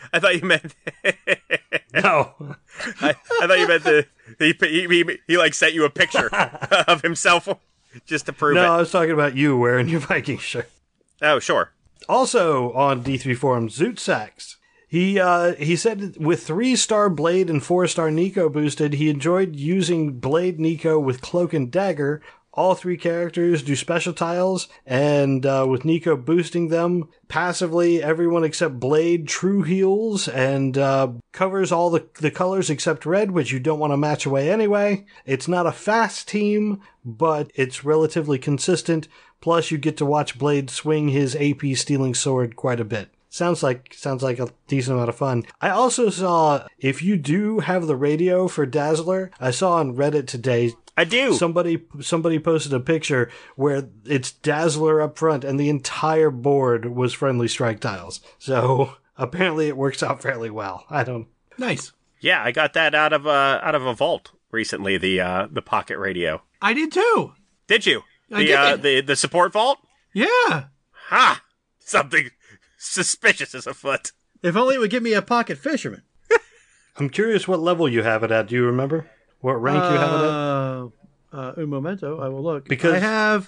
No. I thought you meant he like sent you a picture of himself just to prove No, it. I was talking about you wearing your Vikings shirt. Oh, sure. Also on D3 forums, Zoot Sax. He said with 3-star Blade and 4-star Nico boosted, he enjoyed using Blade Nico with Cloak and Dagger. All 3 characters do special tiles, and with Nico boosting them passively, everyone except Blade true heals and covers all the colors except red, which you don't want to match away anyway. It's not a fast team, but it's relatively consistent. Plus, you get to watch Blade swing his AP stealing sword quite a bit. Sounds like a decent amount of fun. I also saw, if you do have the radio for Dazzler, I saw on Reddit today, I do. somebody posted a picture where it's Dazzler up front and the entire board was friendly strike tiles. So apparently it works out fairly well. I don't. Nice. Yeah, I got that out of a vault recently. The pocket radio. I did too. Did you? I did. The support vault. Yeah. Ha! Something suspicious is afoot. If only it would give me a pocket fisherman. I'm curious what level you have it at. Do you remember what rank you have it at? Un momento, I will look. Because- I have,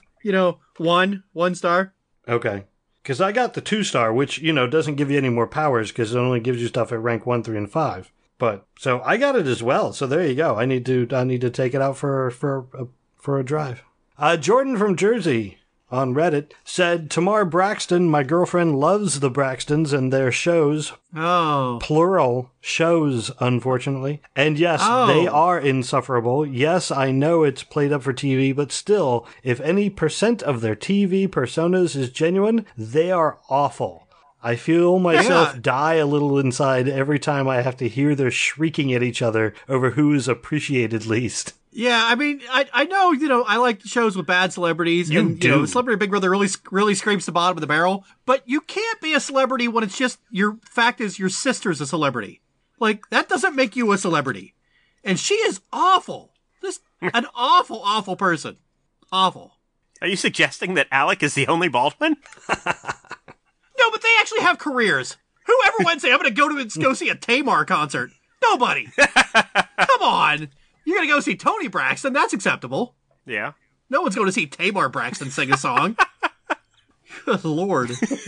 one star. Okay. Because I got the 2-star, which, doesn't give you any more powers because it only gives you stuff at rank 1, 3, and 5. But, so I got it as well. So there you go. I need to take it out for a drive. Jordan from Jersey on Reddit said, Tamar Braxton, my girlfriend loves the Braxtons and their shows, Oh. plural shows, unfortunately. And yes, Oh. they are insufferable. Yes, I know it's played up for TV, but still, if any % of their TV personas is genuine, they are awful. I feel myself Yeah. die a little inside every time I have to hear their shrieking at each other over who is appreciated least. Yeah, I mean, I know, I like shows with bad celebrities. You and, do. Celebrity Big Brother really scrapes the bottom of the barrel. But you can't be a celebrity when it's just, your fact is your sister's a celebrity. Like, that doesn't make you a celebrity. And she is awful. Just an awful, awful person. Awful. Are you suggesting that Alec is the only Baldwin? No, but they actually have careers. Whoever went and say, I'm going to go see a Tamar concert? Nobody. Come on. You're going to go see Tony Braxton. That's acceptable. Yeah. No one's going to see Tamar Braxton sing a song. Good Lord.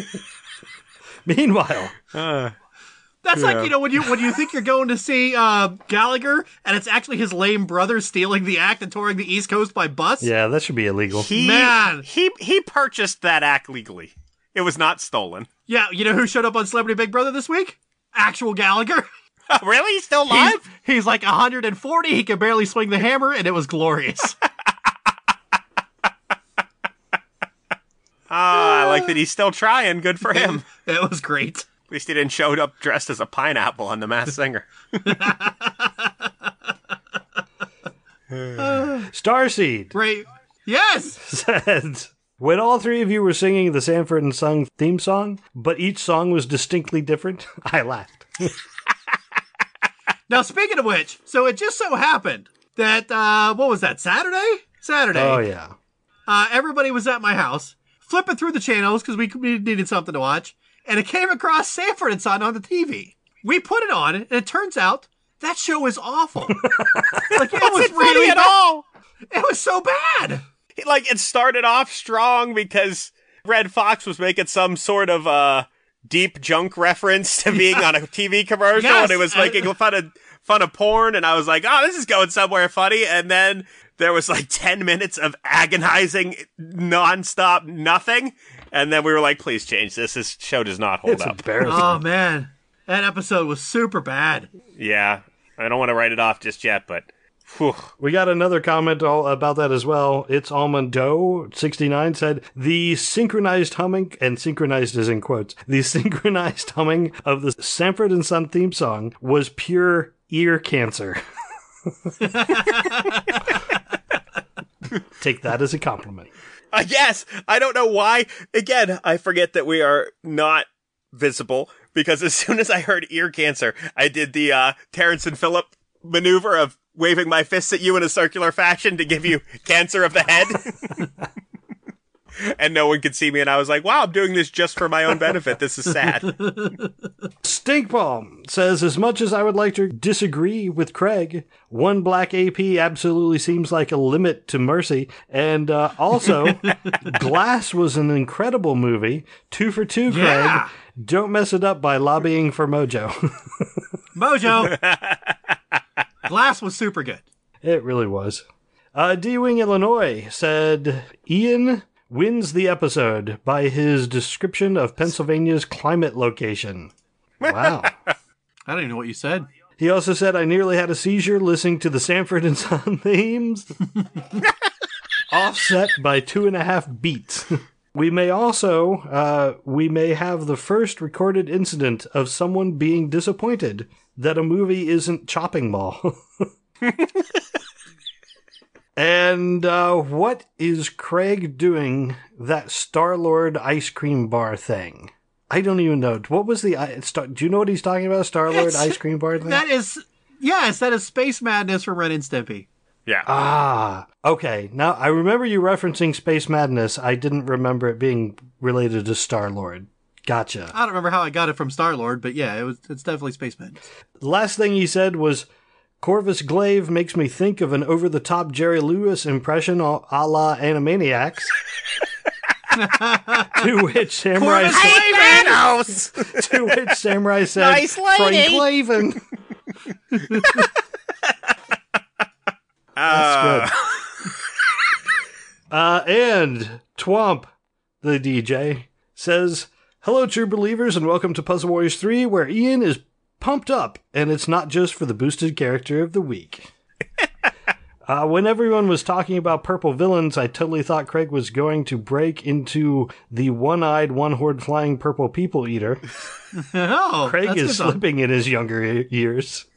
Meanwhile, That's like, when you think you're going to see Gallagher and it's actually his lame brother stealing the act and touring the East Coast by bus. yeah, that should be illegal. Man. He purchased that act legally. It was not stolen. Yeah, you know who showed up on Celebrity Big Brother this week? Actual Gallagher. Oh, really? He's still alive? He's like 140. He can barely swing the hammer, and it was glorious. I like that he's still trying. Good for him. It was great. At least he didn't show up dressed as a pineapple on The Masked Singer. Starseed Right. Yes. said, when all 3 of you were singing the Sanford and Son theme song, but each song was distinctly different, I laughed. Now, speaking of which, so it just so happened that, what was that, Saturday? Saturday. Oh, yeah. Everybody was at my house, flipping through the channels because we needed something to watch, and it came across Sanford and Son on the TV. We put it on, and it turns out that show is awful. Like, it was Funny really at all. It was so bad. Like, it started off strong because Red Fox was making some sort of deep junk reference to being on a TV commercial, Yes, and it was making fun of porn, and I was like, oh, this is going somewhere funny, and then there was like 10 minutes of agonizing, nonstop nothing, and then we were like, please change this. This show does not hold It's up. embarrassing. Oh, man. That episode was super bad. Yeah, I don't want to write it off just yet, but whew. We got another comment all about that as well. It's Almond Doe 69 said, the synchronized humming, and synchronized is in quotes, the synchronized humming of the Sanford and Son theme song was pure ear cancer. Take that as a compliment. I guess. I don't know why. Again, I forget that we are not visible, because as soon as I heard ear cancer, I did the Terrence and Phillip maneuver of waving my fists at you in a circular fashion to give you cancer of the head. And no one could see me, and I was like, wow, I'm doing this just for my own benefit. This is sad. Stinkbomb says, as much as I would like to disagree with Craig, one black AP absolutely seems like a limit to mercy. And also, Glass was an incredible movie. 2 for 2, Craig. Yeah. Don't mess it up by lobbying for Mojo. Mojo. Glass was super good. It really was. D-Wing Illinois said, Ian wins the episode by his description of Pennsylvania's climate location. Wow. I don't even know what you said. He also said, I nearly had a seizure listening to the Sanford and Son themes. Offset by 2.5 beats. We may also, we may have the first recorded incident of someone being disappointed that a movie isn't Chopping Mall. And what is Craig doing that Star-Lord ice cream bar thing? I don't even know. What was the... do you know what he's talking about, Star-Lord ice cream bar thing? That is... Yes, that is Space Madness from Ren and Stimpy. Yeah. Ah, okay. Now, I remember you referencing Space Madness. I didn't remember it being related to Star-Lord. Gotcha. I don't remember how I got it from Star-Lord, but yeah, it's definitely Space Madness. The last thing he said was... Corvus Glaive makes me think of an over-the-top Jerry Lewis impression a la Animaniacs. To which Samurai said... To which Samurai said... Nice lady! Frank Clavin. That's good. And Twomp, the DJ, says, hello, true believers, and welcome to Puzzle Warriors 3, where Ian is pumped up, and it's not just for the boosted character of the week. When everyone was talking about purple villains, I totally thought Craig was going to break into the one-eyed, one-horned flying purple people eater. Oh, Craig is slipping in his younger years.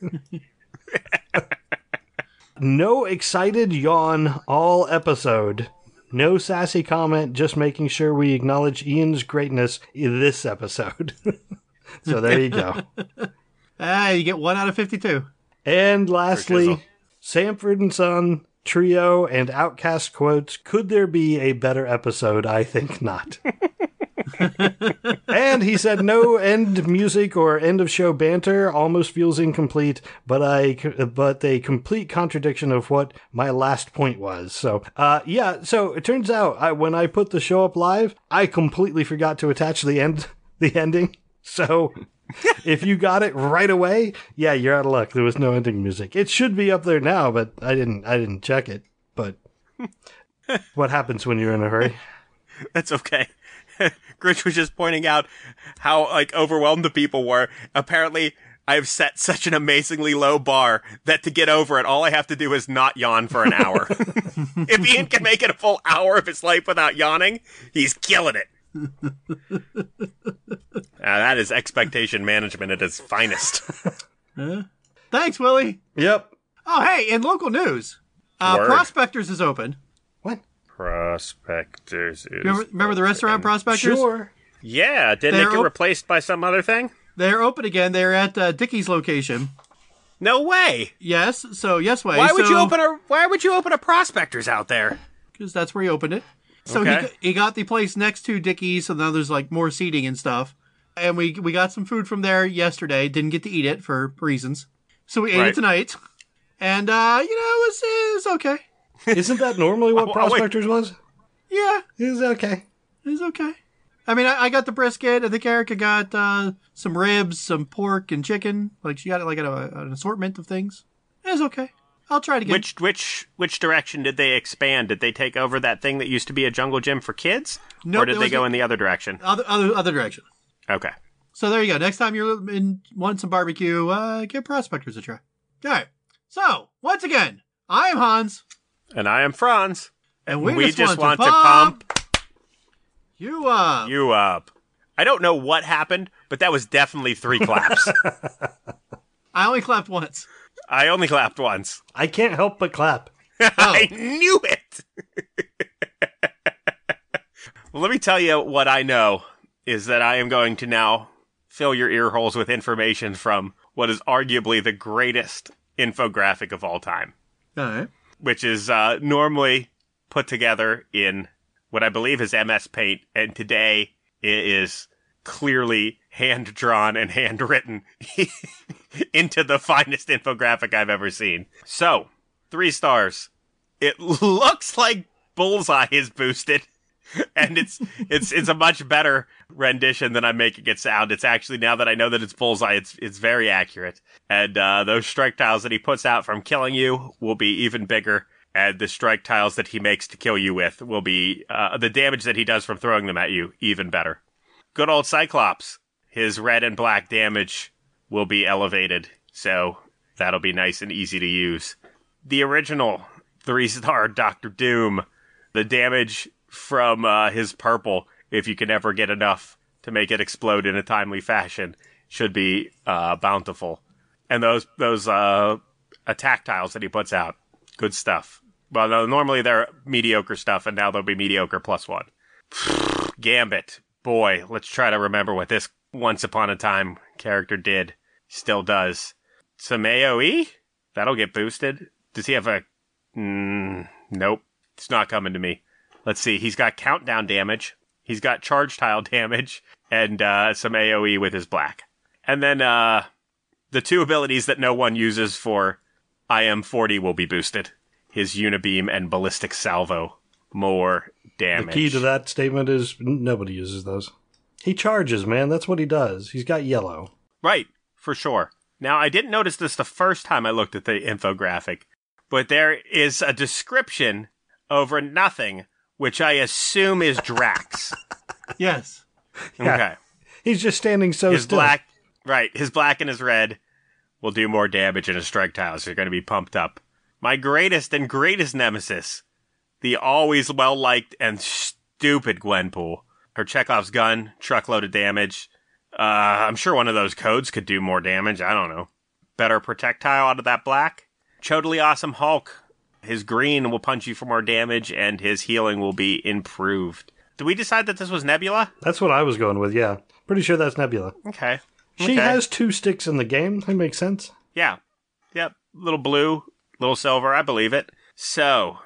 No excited yawn all episode. No sassy comment, just making sure we acknowledge Ian's greatness in this episode. So there you go. You get 1 out of 52. And lastly, Sanford and Son, Trio, and Outcast quotes. Could there be a better episode? I think not. And he said no end music or end of show banter almost feels incomplete, but a complete contradiction of what my last point was. So, so it turns out when I put the show up live, I completely forgot to attach the ending. So if you got it right away, yeah, you're out of luck. There was no ending music. It should be up there now, but I didn't check it. But what happens when you're in a hurry? That's okay. Grinch was just pointing out how overwhelmed the people were. Apparently, I've set such an amazingly low bar that to get over it, all I have to do is not yawn for an hour. If Ian can make it a full hour of his life without yawning, he's killing it. That is expectation management at its finest. Thanks, Willie. Yep. Oh, hey, in local news, Prospectors is open. What? Prospectors is Remember the restaurant Prospectors? Sure. Yeah, didn't it get replaced by some other thing? They're open again. They're at Dickie's location. No way. Yes, so yes way. Why would you open a Prospectors out there? Because that's where he opened it. So okay. he got the place next to Dickie's, so now there's more seating and stuff. And we got some food from there yesterday. Didn't get to eat it for reasons. So we ate it tonight. And, it was okay. Isn't that normally what Prospectors was? Yeah. It was okay. It was okay. I mean, I got the brisket. I think Erica got some ribs, some pork, and chicken. She got an assortment of things. It was okay. I'll try it again. Which direction did they expand? Did they take over that thing that used to be a jungle gym for kids? Nope, or did they go in the other direction? Other direction. Okay. So there you go. Next time you're wanting some barbecue, give Prospectors a try. All right. So, once again, I am Hans. And I am Franz. And we just want to pump you up. You up. I don't know what happened, but that was definitely 3 claps. I only clapped once. I only clapped once. I can't help but clap. I knew it! Well, let me tell you what I know is that I am going to now fill your ear holes with information from what is arguably the greatest infographic of all time. All right. Which is normally put together in what I believe is MS Paint, and today it is clearly hand-drawn and handwritten into the finest infographic I've ever seen. So, 3 stars. It looks like Bullseye is boosted, and it's a much better rendition than I'm making it sound. It's actually, now that I know that it's Bullseye, it's very accurate. And those strike tiles that he puts out from killing you will be even bigger, and the strike tiles that he makes to kill you with will be, the damage that he does from throwing them at you, even better. Good old Cyclops. His red and black damage will be elevated, so that'll be nice and easy to use. The original 3-star Doctor Doom, the damage from his purple, if you can ever get enough to make it explode in a timely fashion, should be bountiful. And those attack tiles that he puts out, good stuff. Well, no, normally they're mediocre stuff, and now they'll be mediocre +1. Gambit. Boy, let's try to remember what this once upon a time character did. Still does. Some AoE? That'll get boosted. Does he have a... nope. It's not coming to me. Let's see. He's got countdown damage. He's got charge tile damage. And some AoE with his black. And then the 2 abilities that no one uses for IM40 will be boosted. His Unibeam and Ballistic Salvo. More damage. The key to that statement is nobody uses those. He charges, man. That's what he does. He's got yellow. Right, for sure. Now, I didn't notice this the first time I looked at the infographic, but there is a description over nothing, which I assume is Drax. Yes. Yeah. Okay. He's just standing so His still. black, right, his black and his red will do more damage in his strike tiles. They're going to be pumped up. My greatest and greatest nemesis, the always well-liked and stupid Gwenpool. Her Chekhov's gun, truckload of damage. I'm sure one of those codes could do more damage. I don't know. Better projectile out of that black. Totally awesome Hulk. His green will punch you for more damage, and his healing will be improved. Did we decide that this was Nebula? That's what I was going with, yeah. Pretty sure that's Nebula. Okay. She has 2 sticks in the game. That makes sense. Yeah. Yep. Little blue, little silver. I believe it. So,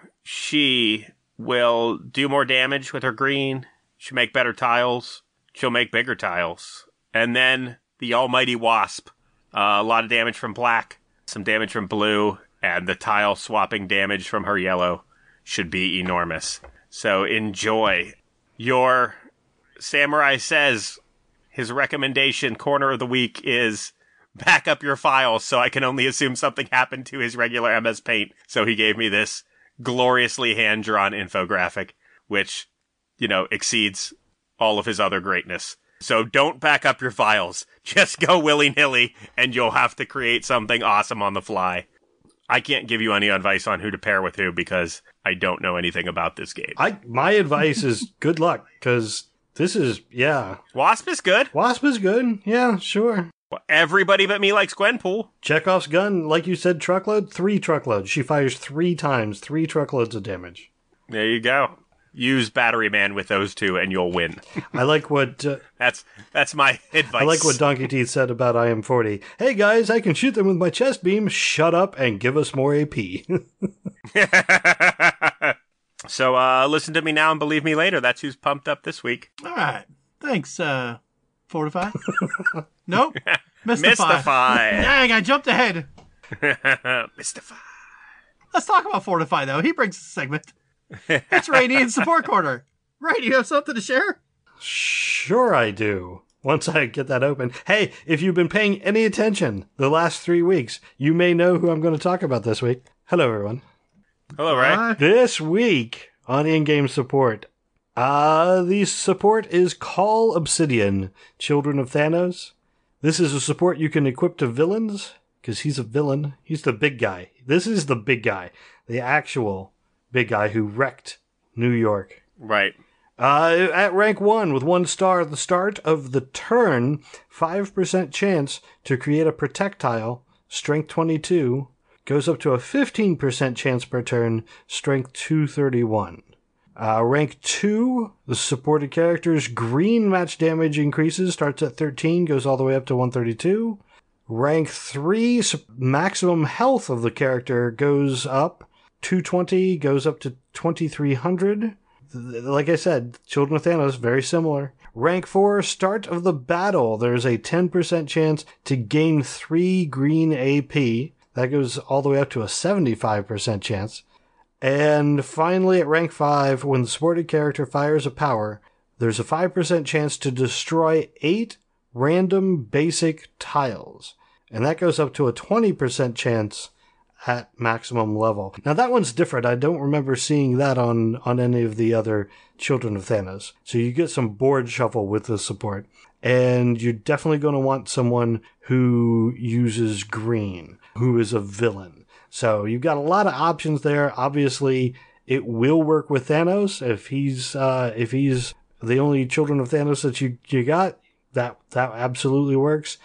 she will do more damage with her green. She'll make better tiles. She'll make bigger tiles. And then the almighty Wasp. A lot of damage from black, some damage from blue, and the tile swapping damage from her yellow should be enormous. So enjoy. Your Samurai Says his recommendation corner of the week is back up your files, so I can only assume something happened to his regular MS Paint. So he gave me this gloriously hand-drawn infographic, which, you know, exceeds all of his other greatness. So don't back up your files. Just go willy-nilly, and you'll have to create something awesome on the fly. I can't give you any advice on who to pair with who, because I don't know anything about this game. My advice is good luck, because this is, yeah. Wasp is good. Wasp is good. Yeah, sure. Well, everybody but me likes Gwenpool. Chekhov's gun, like you said, truckload, 3 truckloads. She fires 3 times, 3 truckloads of damage. There you go. Use Battery Man with those 2 and you'll win. I like what... That's my advice. I like what Donkey Teeth said about IM40. Hey guys, I can shoot them with my chest beam. Shut up and give us more AP. So listen to me now and believe me later. That's who's pumped up this week. All right. Thanks, Fortify. Nope. Mystify. Mystify. Dang, I jumped ahead. Mystify. Let's talk about Fortify, though. He brings the segment. It's Rainy in Support Corner. Ray, do you have something to share? Sure I do. Once I get that open. Hey, if you've been paying any attention the last 3 weeks, you may know who I'm going to talk about this week. Hello, everyone. Hello, Ray. This week on in-game support, the support is Call Obsidian, Children of Thanos. This is a support you can equip to villains, because he's a villain. He's the big guy. This is the big guy. The actual big guy who wrecked New York. Right. At rank 1, with 1 star at the start of the turn, 5% chance to create a projectile, strength 22, goes up to a 15% chance per turn, strength 231. Rank 2, the supported characters, green match damage increases, starts at 13, goes all the way up to 132. Rank 3, maximum health of the character goes up 220, goes up to 2300. Like I said, Children of Thanos, very similar. Rank 4, start of the battle. There's a 10% chance to gain 3 green AP. That goes all the way up to a 75% chance. And finally, at rank 5, when the supported character fires a power, there's a 5% chance to destroy 8 random basic tiles. And that goes up to a 20% chance at maximum level. Now that one's different. I don't remember seeing that on any of the other Children of Thanos. So you get some board shuffle with the support. And you're definitely going to want someone who uses green, who is a villain. So you've got a lot of options there. Obviously, it will work with Thanos. If he's the only Children of Thanos that you got, that absolutely works.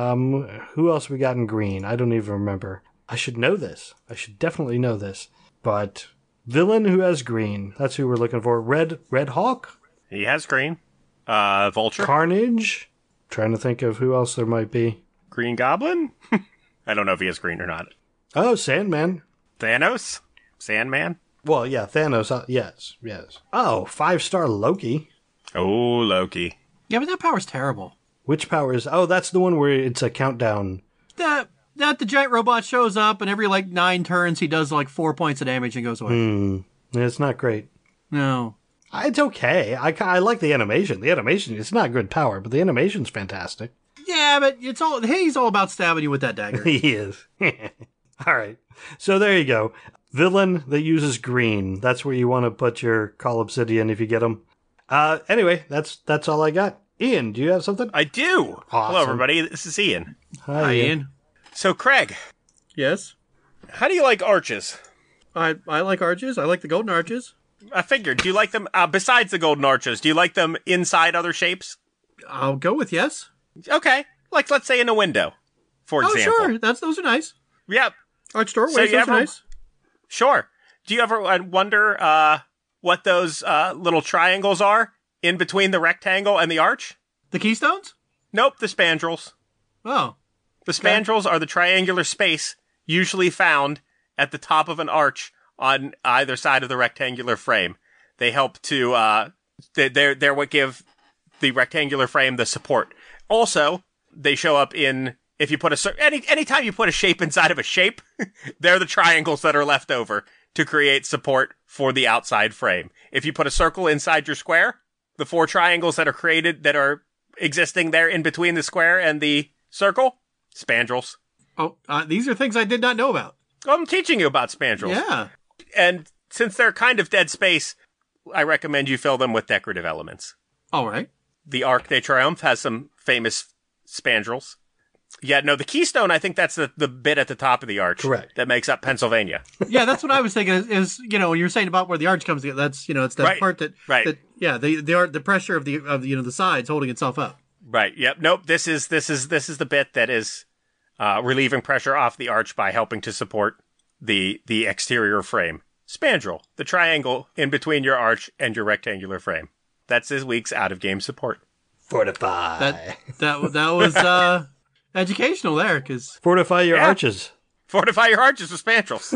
Who else we got in green? I don't even remember. I should know this. I should definitely know this. But villain who has green. That's who we're looking for. Red Hawk? He has green. Vulture. Carnage? Trying to think of who else there might be. Green Goblin? I don't know if he has green or not. Oh, Sandman. Thanos? Sandman? Well, yeah, Thanos. Yes. Oh, 5-star Loki. Oh, Loki. Yeah, but that power's terrible. Which power is... Oh, that's the one where it's a countdown. That the giant robot shows up, and every, 9 turns, he does, 4 points of damage and goes away. It's not great. No. It's okay. I like the animation. The animation, it's not good power, but the animation's fantastic. Yeah, but he's all about stabbing you with that dagger. He is. All right. So there you go. Villain that uses green. That's where you want to put your Call Obsidian if you get them. Anyway, that's all I got. Ian, do you have something? I do. Awesome. Hello, everybody. This is Ian. Hi, Ian. So, Craig. Yes? How do you like arches? I like arches. I like the golden arches. I figured. Do you like them, besides the golden arches, do you like them inside other shapes? I'll go with yes. Okay. Like, let's say in a window, for example. Oh, sure. Those are nice. Yep. Arch doorways, those are nice. Sure. Do you ever wonder what those little triangles are in between the rectangle and the arch? The keystones? Nope, the spandrels. Oh. The spandrels are the triangular space usually found at the top of an arch on either side of the rectangular frame. They help to, they're what give the rectangular frame the support. Also, they show up in, if you put anytime you put a shape inside of a shape, they're the triangles that are left over to create support for the outside frame. If you put a circle inside your square, the 4 triangles that are created, that are existing there in between the square and the circle, spandrels. Oh, these are things I did not know about. I'm teaching you about spandrels. Yeah. And since they're kind of dead space, I recommend you fill them with decorative elements. All right. The Arc de Triomphe has some famous spandrels. Yeah, no, the keystone, I think that's the bit at the top of the arch. Correct. That makes up Pennsylvania. Yeah, that's what I was thinking is when you're saying about where the arch comes together, that's, it's that Right. part that, Right. the pressure of the sides holding itself up. Right, yep. Nope, this is the bit that is relieving pressure off the arch by helping to support the exterior frame. Spandrel, the triangle in between your arch and your rectangular frame. That's this week's out-of-game support. Fortify. That was educational there, because... Fortify your arches. Fortify your arches with spandrels.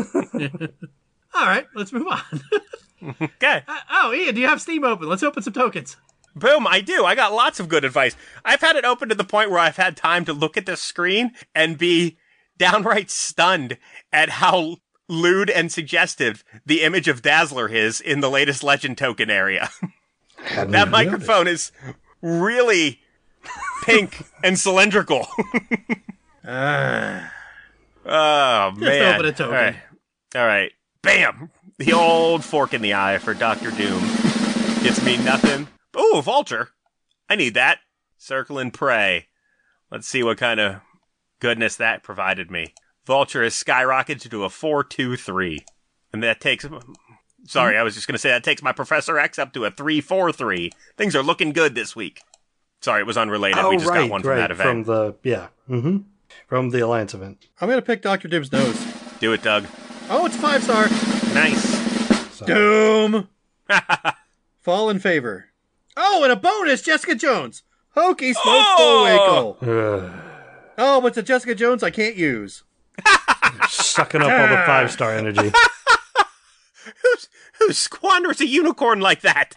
All right, let's move on. Okay. Ian, do you have Steam open? Let's open some tokens. Boom, I do. I got lots of good advice. I've had it open to the point where I've had time to look at this screen and be downright stunned at how lewd and suggestive the image of Dazzler is in the latest Legend token area. That microphone is really pink and cylindrical. Oh, man. Open a token. All right. Bam! The old fork in the eye for Dr. Doom. Gets me nothing. Ooh, Vulture. I need that. Circle and pray. Let's see what kind of goodness that provided me. Vulture has skyrocketed to a 4-2-3. And that takes... Sorry, I was just going to say that takes my Professor X up to a 3-4-3. Things are looking good this week. Sorry, it was unrelated. We just got one from that event. From the Alliance event. I'm going to pick Dr. Doom's nose. Do it, Doug. Oh, it's 5-star. Nice. Doom. Fall in favor. Oh, and a bonus, Jessica Jones. Hokey Smoke Bullwinkle. Oh, but it's a Jessica Jones I can't use. Sucking up all the 5-star energy. Who squanders a unicorn like that?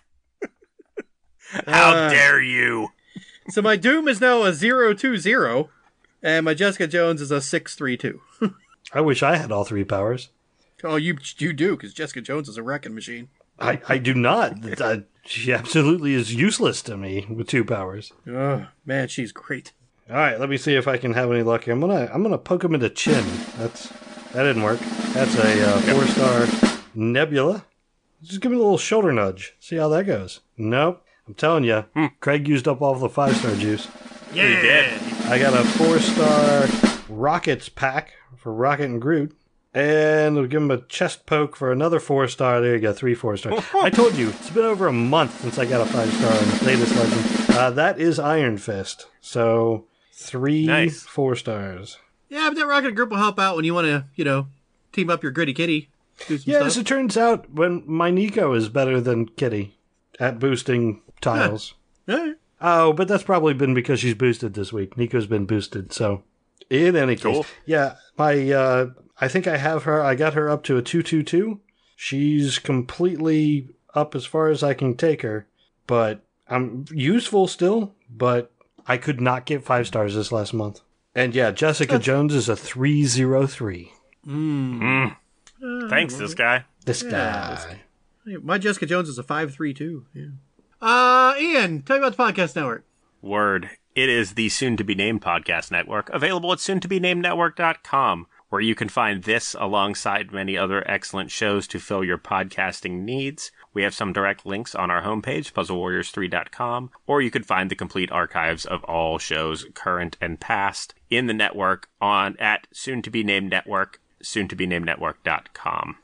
How dare you? So my Doom is now a 020, and my Jessica Jones is a 632. I wish I had all 3 powers. Oh, you do, because Jessica Jones is a wrecking machine. I do not. She absolutely is useless to me with 2 powers. Oh, man, she's great. All right, let me see if I can have any luck here. I'm gonna poke him in the chin. That didn't work. That's a 4-star Nebula. Just give me a little shoulder nudge. See how that goes. Nope. I'm telling you, Craig used up all the 5-star juice. Yeah, he did. I got a 4-star Rockets pack for Rocket and Groot. And we'll give him a chest poke for another 4-star. There you go, 3 4-stars. I told you, it's been over a month since I got a 5-star in the latest legend. That is Iron Fist. So, 3 4-stars. Yeah, but that Rocket Group will help out when you want to, team up your Gritty Kitty. Do some stuff. As it turns out, when my Nico is better than Kitty at boosting tiles. Yeah. Oh, but that's probably been because she's boosted this week. Nico's been boosted, so in any case. Yeah, my I think I got her up to a 222. She's completely up as far as I can take her, but I'm useful still, but I could not get 5 stars this last month. And yeah, Jessica Jones is a 303. Thanks, this guy. This guy. My Jessica Jones is a 532. Yeah. Ian, tell me about the podcast network. Word. It is the soon-to-be-named podcast network, available at soon-to-be-named-network.com, where you can find this alongside many other excellent shows to fill your podcasting needs. We have some direct links on our homepage, puzzlewarriors3.com, or you could find the complete archives of all shows, current and past, in the network at soon-to-be-named-network, soon-to-be-named-network.com.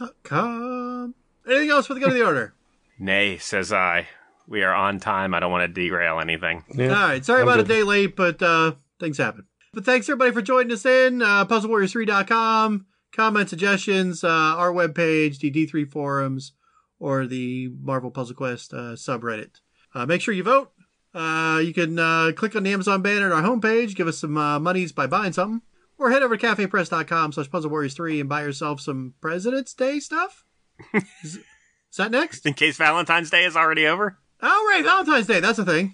Anything else for the good of the order? Nay, says I. We are on time. I don't want to derail anything. Yeah, all right. Sorry about a day late, but things happen. But thanks, everybody, for joining us in. PuzzleWarriors3.com. Comment, suggestions, our webpage, the D3 forums, or the Marvel Puzzle Quest subreddit. Make sure you vote. You can click on the Amazon banner at our homepage, give us some monies by buying something, or head over to cafepress.com/PuzzleWarriors3 and buy yourself some President's Day stuff. Is that next? In case Valentine's Day is already over? Oh, right, Valentine's Day. That's a thing.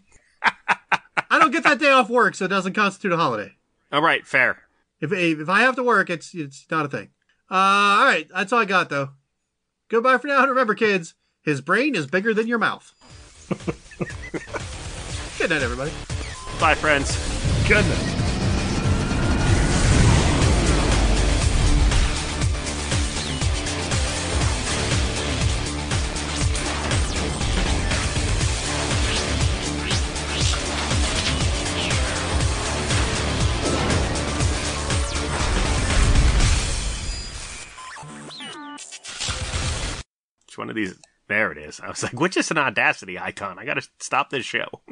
I don't get that day off work, so it doesn't constitute a holiday. All right, fair. If I have to work, it's not a thing. All right, that's all I got, though. Goodbye for now, and remember, kids, his brain is bigger than your mouth. Good night, everybody. Bye, friends. Good night. One of these. There it is. I was like, which is an Audacity icon? I gotta stop this show.